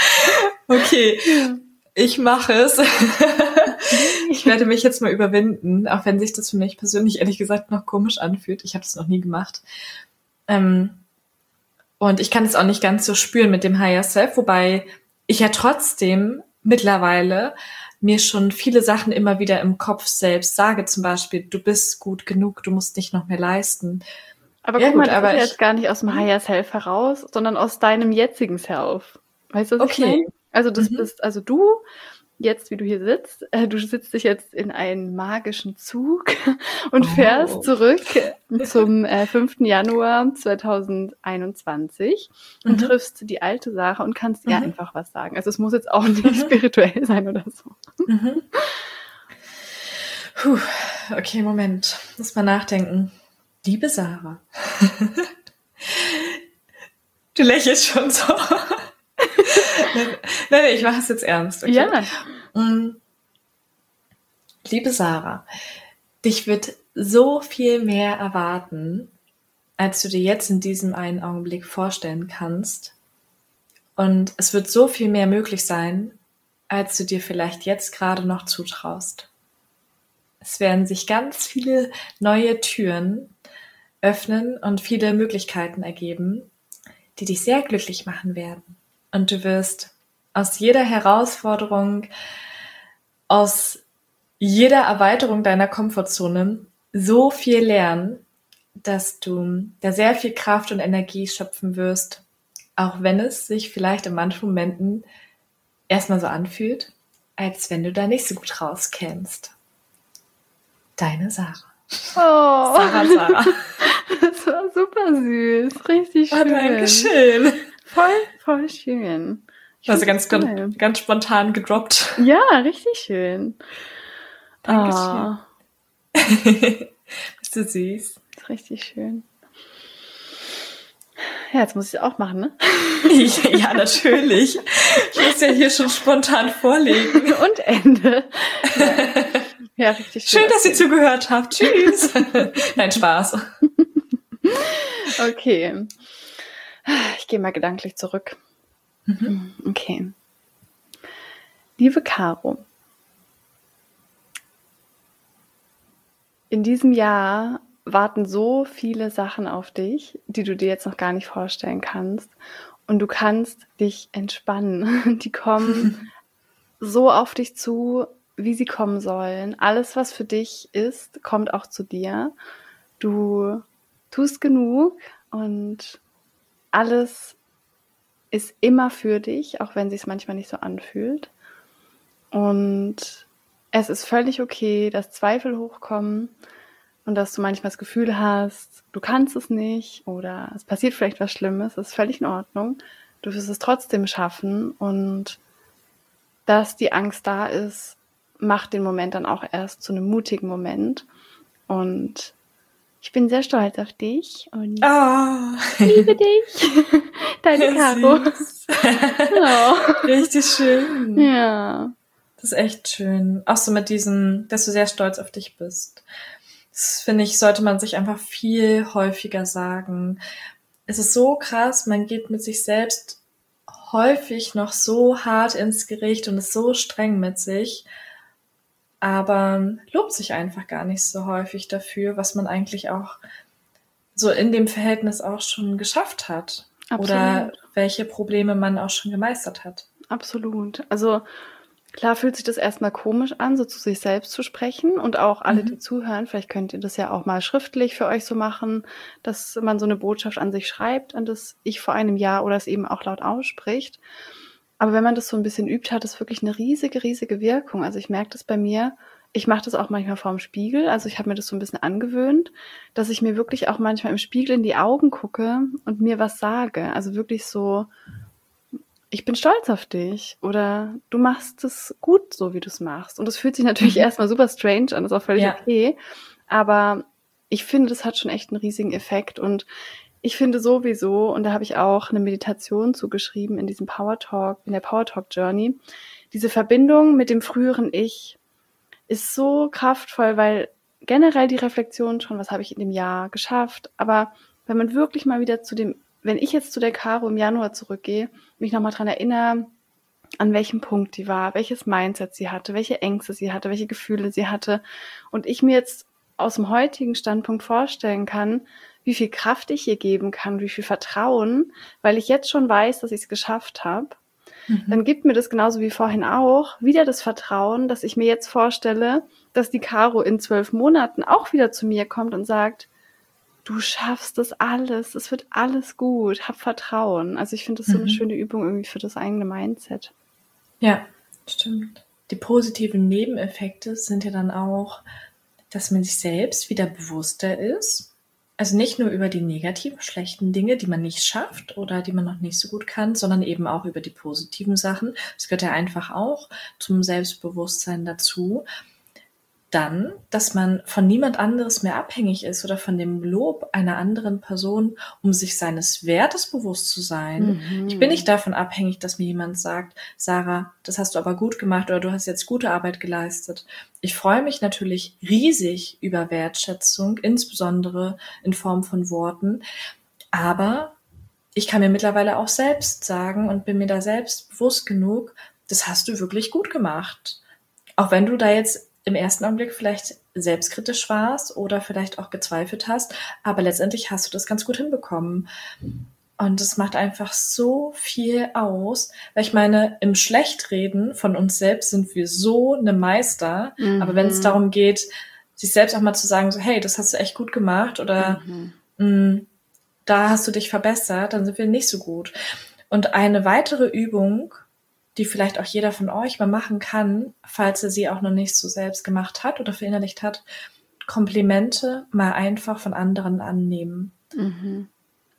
Speaker 1: Okay, ich mache es. Ich werde mich jetzt mal überwinden, auch wenn sich das für mich persönlich ehrlich gesagt noch komisch anfühlt. Ich habe das noch nie gemacht. Und ich kann es auch nicht ganz so spüren mit dem Higher Self, wobei ich ja trotzdem mittlerweile mir schon viele Sachen immer wieder im Kopf selbst sage, zum Beispiel, du bist gut genug, du musst nicht noch mehr leisten.
Speaker 3: Aber guck mal, das ist jetzt gar nicht aus dem Higher Self heraus, sondern aus deinem jetzigen Self. Weißt du, was ich meine? Also das bist, also du, jetzt wie du hier sitzt, du sitzt dich jetzt in einen magischen Zug und fährst zurück zum 5. Januar 2021 und triffst die alte Sarah und kannst ihr einfach was sagen. Also es muss jetzt auch nicht spirituell sein oder so.
Speaker 1: Okay, Moment. Muss mal nachdenken. Liebe Sarah. Du lächelst schon so. Nein, ich mache es jetzt ernst. Okay?
Speaker 3: Ja.
Speaker 1: Liebe Sarah, dich wird so viel mehr erwarten, als du dir jetzt in diesem einen Augenblick vorstellen kannst. Und es wird so viel mehr möglich sein, als du dir vielleicht jetzt gerade noch zutraust. Es werden sich ganz viele neue Türen öffnen und viele Möglichkeiten ergeben, die dich sehr glücklich machen werden. Und du wirst aus jeder Herausforderung, aus jeder Erweiterung deiner Komfortzone so viel lernen, dass du da sehr viel Kraft und Energie schöpfen wirst, auch wenn es sich vielleicht in manchen Momenten erstmal so anfühlt, als wenn du da nicht so gut rauskennst. Deine Sarah.
Speaker 3: Oh.
Speaker 1: Sarah.
Speaker 3: Das war super süß. Richtig schön.
Speaker 1: Dankeschön.
Speaker 3: Voll schön.
Speaker 1: Also ganz spontan gedroppt.
Speaker 3: Ja, richtig schön.
Speaker 1: Dankeschön. Bist du süß.
Speaker 3: Das ist richtig schön. Ja, jetzt muss ich es auch machen, ne?
Speaker 1: Ja, natürlich. Ich muss ja hier schon spontan vorlegen.
Speaker 3: Und Ende. Ja, richtig schön.
Speaker 1: Schön, dass ihr zugehört habt. Tschüss. Nein, Spaß.
Speaker 3: Okay. Ich gehe mal gedanklich zurück. Okay. Liebe Caro, in diesem Jahr warten so viele Sachen auf dich, die du dir jetzt noch gar nicht vorstellen kannst. Und du kannst dich entspannen. Die kommen so auf dich zu, wie sie kommen sollen. Alles, was für dich ist, kommt auch zu dir. Du tust genug und alles ist immer für dich, auch wenn es sich manchmal nicht so anfühlt. Und es ist völlig okay, dass Zweifel hochkommen und dass du manchmal das Gefühl hast, du kannst es nicht oder es passiert vielleicht was Schlimmes. Das ist völlig in Ordnung. Du wirst es trotzdem schaffen und dass die Angst da ist, macht den Moment dann auch erst zu einem mutigen Moment. Und ich bin sehr stolz auf dich und liebe dich. Deine Caro.
Speaker 1: Oh. Richtig schön.
Speaker 3: Ja.
Speaker 1: Das ist echt schön. Auch so mit diesem, dass du sehr stolz auf dich bist. Das finde ich, sollte man sich einfach viel häufiger sagen. Es ist so krass, man geht mit sich selbst häufig noch so hart ins Gericht und ist so streng mit sich, aber lobt sich einfach gar nicht so häufig dafür, was man eigentlich auch so in dem Verhältnis auch schon geschafft hat. Absolut. Oder welche Probleme man auch schon gemeistert hat.
Speaker 3: Absolut. Also klar fühlt sich das erstmal komisch an, so zu sich selbst zu sprechen und auch alle, die zuhören, vielleicht könnt ihr das ja auch mal schriftlich für euch so machen, dass man so eine Botschaft an sich schreibt, an das Ich vor einem Jahr oder es eben auch laut ausspricht. Aber wenn man das so ein bisschen übt, hat es wirklich eine riesige, riesige Wirkung. Also ich merke das bei mir, ich mache das auch manchmal vorm Spiegel, also ich habe mir das so ein bisschen angewöhnt, dass ich mir wirklich auch manchmal im Spiegel in die Augen gucke und mir was sage. Also wirklich so, ich bin stolz auf dich oder du machst es gut, so wie du es machst. Und das fühlt sich natürlich erstmal super strange an, das ist auch völlig okay. Aber ich finde, das hat schon echt einen riesigen Effekt. Und ich finde sowieso, und da habe ich auch eine Meditation zugeschrieben in diesem Power Talk, in der Power Talk Journey, diese Verbindung mit dem früheren Ich ist so kraftvoll, weil generell die Reflexion schon, was habe ich in dem Jahr geschafft, aber wenn man wirklich mal wieder wenn ich jetzt zu der Caro im Januar zurückgehe, mich nochmal dran erinnere, an welchem Punkt die war, welches Mindset sie hatte, welche Ängste sie hatte, welche Gefühle sie hatte und ich mir jetzt aus dem heutigen Standpunkt vorstellen kann, wie viel Kraft ich ihr geben kann, wie viel Vertrauen, weil ich jetzt schon weiß, dass ich es geschafft habe, dann gibt mir das genauso wie vorhin auch wieder das Vertrauen, dass ich mir jetzt vorstelle, dass die Caro in 12 Monaten auch wieder zu mir kommt und sagt, du schaffst das alles, es wird alles gut, hab Vertrauen. Also ich finde das so eine schöne Übung irgendwie für das eigene Mindset.
Speaker 1: Ja, stimmt. Die positiven Nebeneffekte sind ja dann auch, dass man sich selbst wieder bewusster ist. Also nicht nur über die negativen, schlechten Dinge, die man nicht schafft oder die man noch nicht so gut kann, sondern eben auch über die positiven Sachen. Das gehört ja einfach auch zum Selbstbewusstsein dazu. Dann, dass man von niemand anderes mehr abhängig ist oder von dem Lob einer anderen Person, um sich seines Wertes bewusst zu sein. Ich bin nicht davon abhängig, dass mir jemand sagt, Sarah, das hast du aber gut gemacht oder du hast jetzt gute Arbeit geleistet. Ich freue mich natürlich riesig über Wertschätzung, insbesondere in Form von Worten, aber ich kann mir mittlerweile auch selbst sagen und bin mir da selbst bewusst genug, das hast du wirklich gut gemacht. Auch wenn du da jetzt im ersten Augenblick vielleicht selbstkritisch warst oder vielleicht auch gezweifelt hast, aber letztendlich hast du das ganz gut hinbekommen. Und das macht einfach so viel aus, weil ich meine, im Schlechtreden von uns selbst sind wir so eine Meister, aber wenn es darum geht, sich selbst auch mal zu sagen, so, hey, das hast du echt gut gemacht oder da hast du dich verbessert, dann sind wir nicht so gut. Und eine weitere Übung, die vielleicht auch jeder von euch mal machen kann, falls er sie auch noch nicht so selbst gemacht hat oder verinnerlicht hat, Komplimente mal einfach von anderen annehmen.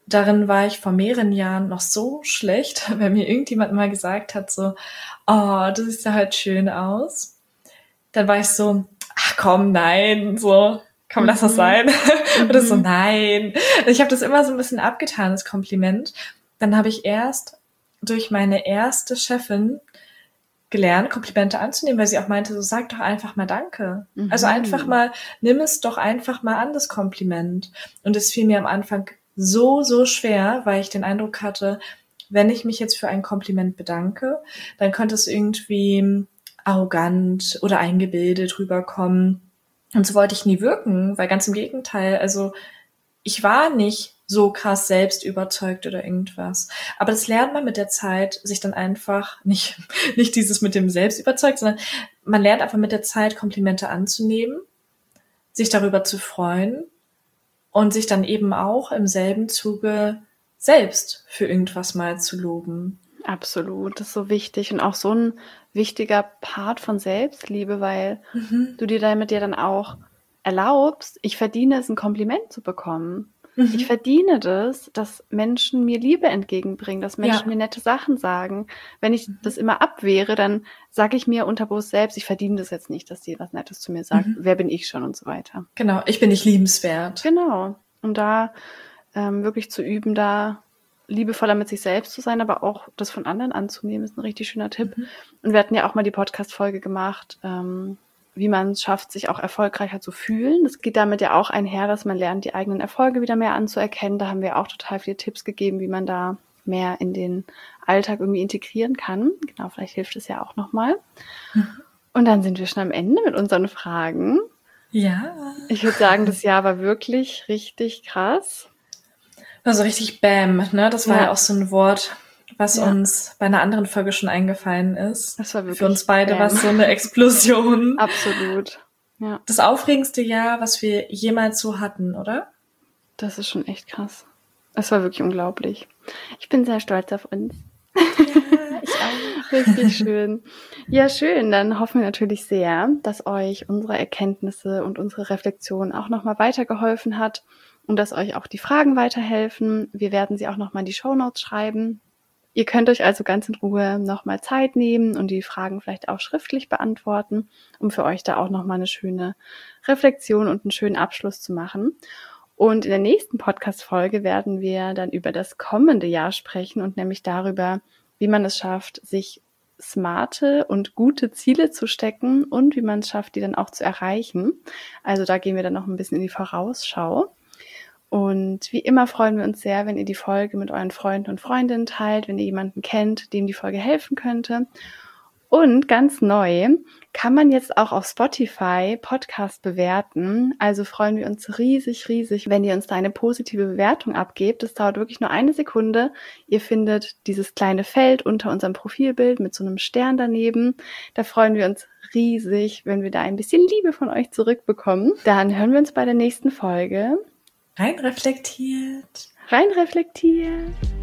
Speaker 1: darin war ich vor mehreren Jahren noch so schlecht, weil mir irgendjemand mal gesagt hat so, oh, du siehst ja halt schön aus. Dann war ich so, ach komm, nein, so, komm, lass das sein. Oder so, nein. Ich habe das immer so ein bisschen abgetan, das Kompliment. Dann habe ich erst durch meine erste Chefin gelernt, Komplimente anzunehmen, weil sie auch meinte, so sag doch einfach mal Danke. Also einfach mal, nimm es doch einfach mal an, das Kompliment. Und es fiel mir am Anfang so, so schwer, weil ich den Eindruck hatte, wenn ich mich jetzt für ein Kompliment bedanke, dann könnte es irgendwie arrogant oder eingebildet rüberkommen. Und so wollte ich nie wirken, weil ganz im Gegenteil, also ich war nicht so krass selbst überzeugt oder irgendwas. Aber das lernt man mit der Zeit, sich dann einfach nicht dieses mit dem selbst überzeugt, sondern man lernt einfach mit der Zeit, Komplimente anzunehmen, sich darüber zu freuen und sich dann eben auch im selben Zuge selbst für irgendwas mal zu loben.
Speaker 3: Absolut, das ist so wichtig und auch so ein wichtiger Part von Selbstliebe, weil du dir damit ja dann auch erlaubst, ich verdiene es, ein Kompliment zu bekommen. Ich verdiene das, dass Menschen mir Liebe entgegenbringen, dass Menschen mir nette Sachen sagen. Wenn ich das immer abwehre, dann sage ich mir unterbewusst selbst, ich verdiene das jetzt nicht, dass die was Nettes zu mir sagt. Wer bin ich schon und so weiter.
Speaker 1: Genau, ich bin nicht liebenswert.
Speaker 3: Genau. Und da wirklich zu üben, da liebevoller mit sich selbst zu sein, aber auch das von anderen anzunehmen, ist ein richtig schöner Tipp. Und wir hatten ja auch mal die Podcast-Folge gemacht, wie man es schafft, sich auch erfolgreicher zu fühlen. Das geht damit ja auch einher, dass man lernt, die eigenen Erfolge wieder mehr anzuerkennen. Da haben wir auch total viele Tipps gegeben, wie man da mehr in den Alltag irgendwie integrieren kann. Genau, vielleicht hilft es ja auch nochmal. Und dann sind wir schon am Ende mit unseren Fragen.
Speaker 1: Ja.
Speaker 3: Ich würde sagen, das Jahr war wirklich richtig krass.
Speaker 1: Also richtig Bam, ne? Das war ja auch so ein Wort, was uns bei einer anderen Folge schon eingefallen ist.
Speaker 3: Das war wirklich
Speaker 1: für uns beide
Speaker 3: Bam.
Speaker 1: war es so eine Explosion.
Speaker 3: Absolut. Ja.
Speaker 1: Das aufregendste Jahr, was wir jemals so hatten, oder?
Speaker 3: Das ist schon echt krass. Es war wirklich unglaublich. Ich bin sehr stolz auf uns.
Speaker 1: Ja, ich auch.
Speaker 3: Richtig schön. Ja, schön. Dann hoffen wir natürlich sehr, dass euch unsere Erkenntnisse und unsere Reflexion auch nochmal weitergeholfen hat und dass euch auch die Fragen weiterhelfen. Wir werden sie auch nochmal in die Shownotes schreiben. Ihr könnt euch also ganz in Ruhe nochmal Zeit nehmen und die Fragen vielleicht auch schriftlich beantworten, um für euch da auch nochmal eine schöne Reflexion und einen schönen Abschluss zu machen. Und in der nächsten Podcast-Folge werden wir dann über das kommende Jahr sprechen und nämlich darüber, wie man es schafft, sich smarte und gute Ziele zu stecken und wie man es schafft, die dann auch zu erreichen. Also da gehen wir dann noch ein bisschen in die Vorausschau. Und wie immer freuen wir uns sehr, wenn ihr die Folge mit euren Freunden und Freundinnen teilt, wenn ihr jemanden kennt, dem die Folge helfen könnte. Und ganz neu kann man jetzt auch auf Spotify Podcast bewerten. Also freuen wir uns riesig, wenn ihr uns da eine positive Bewertung abgebt. Das dauert wirklich nur 1 Sekunde. Ihr findet dieses kleine Feld unter unserem Profilbild mit so einem Stern daneben. Da freuen wir uns riesig, wenn wir da ein bisschen Liebe von euch zurückbekommen. Dann hören wir uns bei der nächsten Folge.
Speaker 1: Rein reflektiert.
Speaker 3: Rein reflektiert.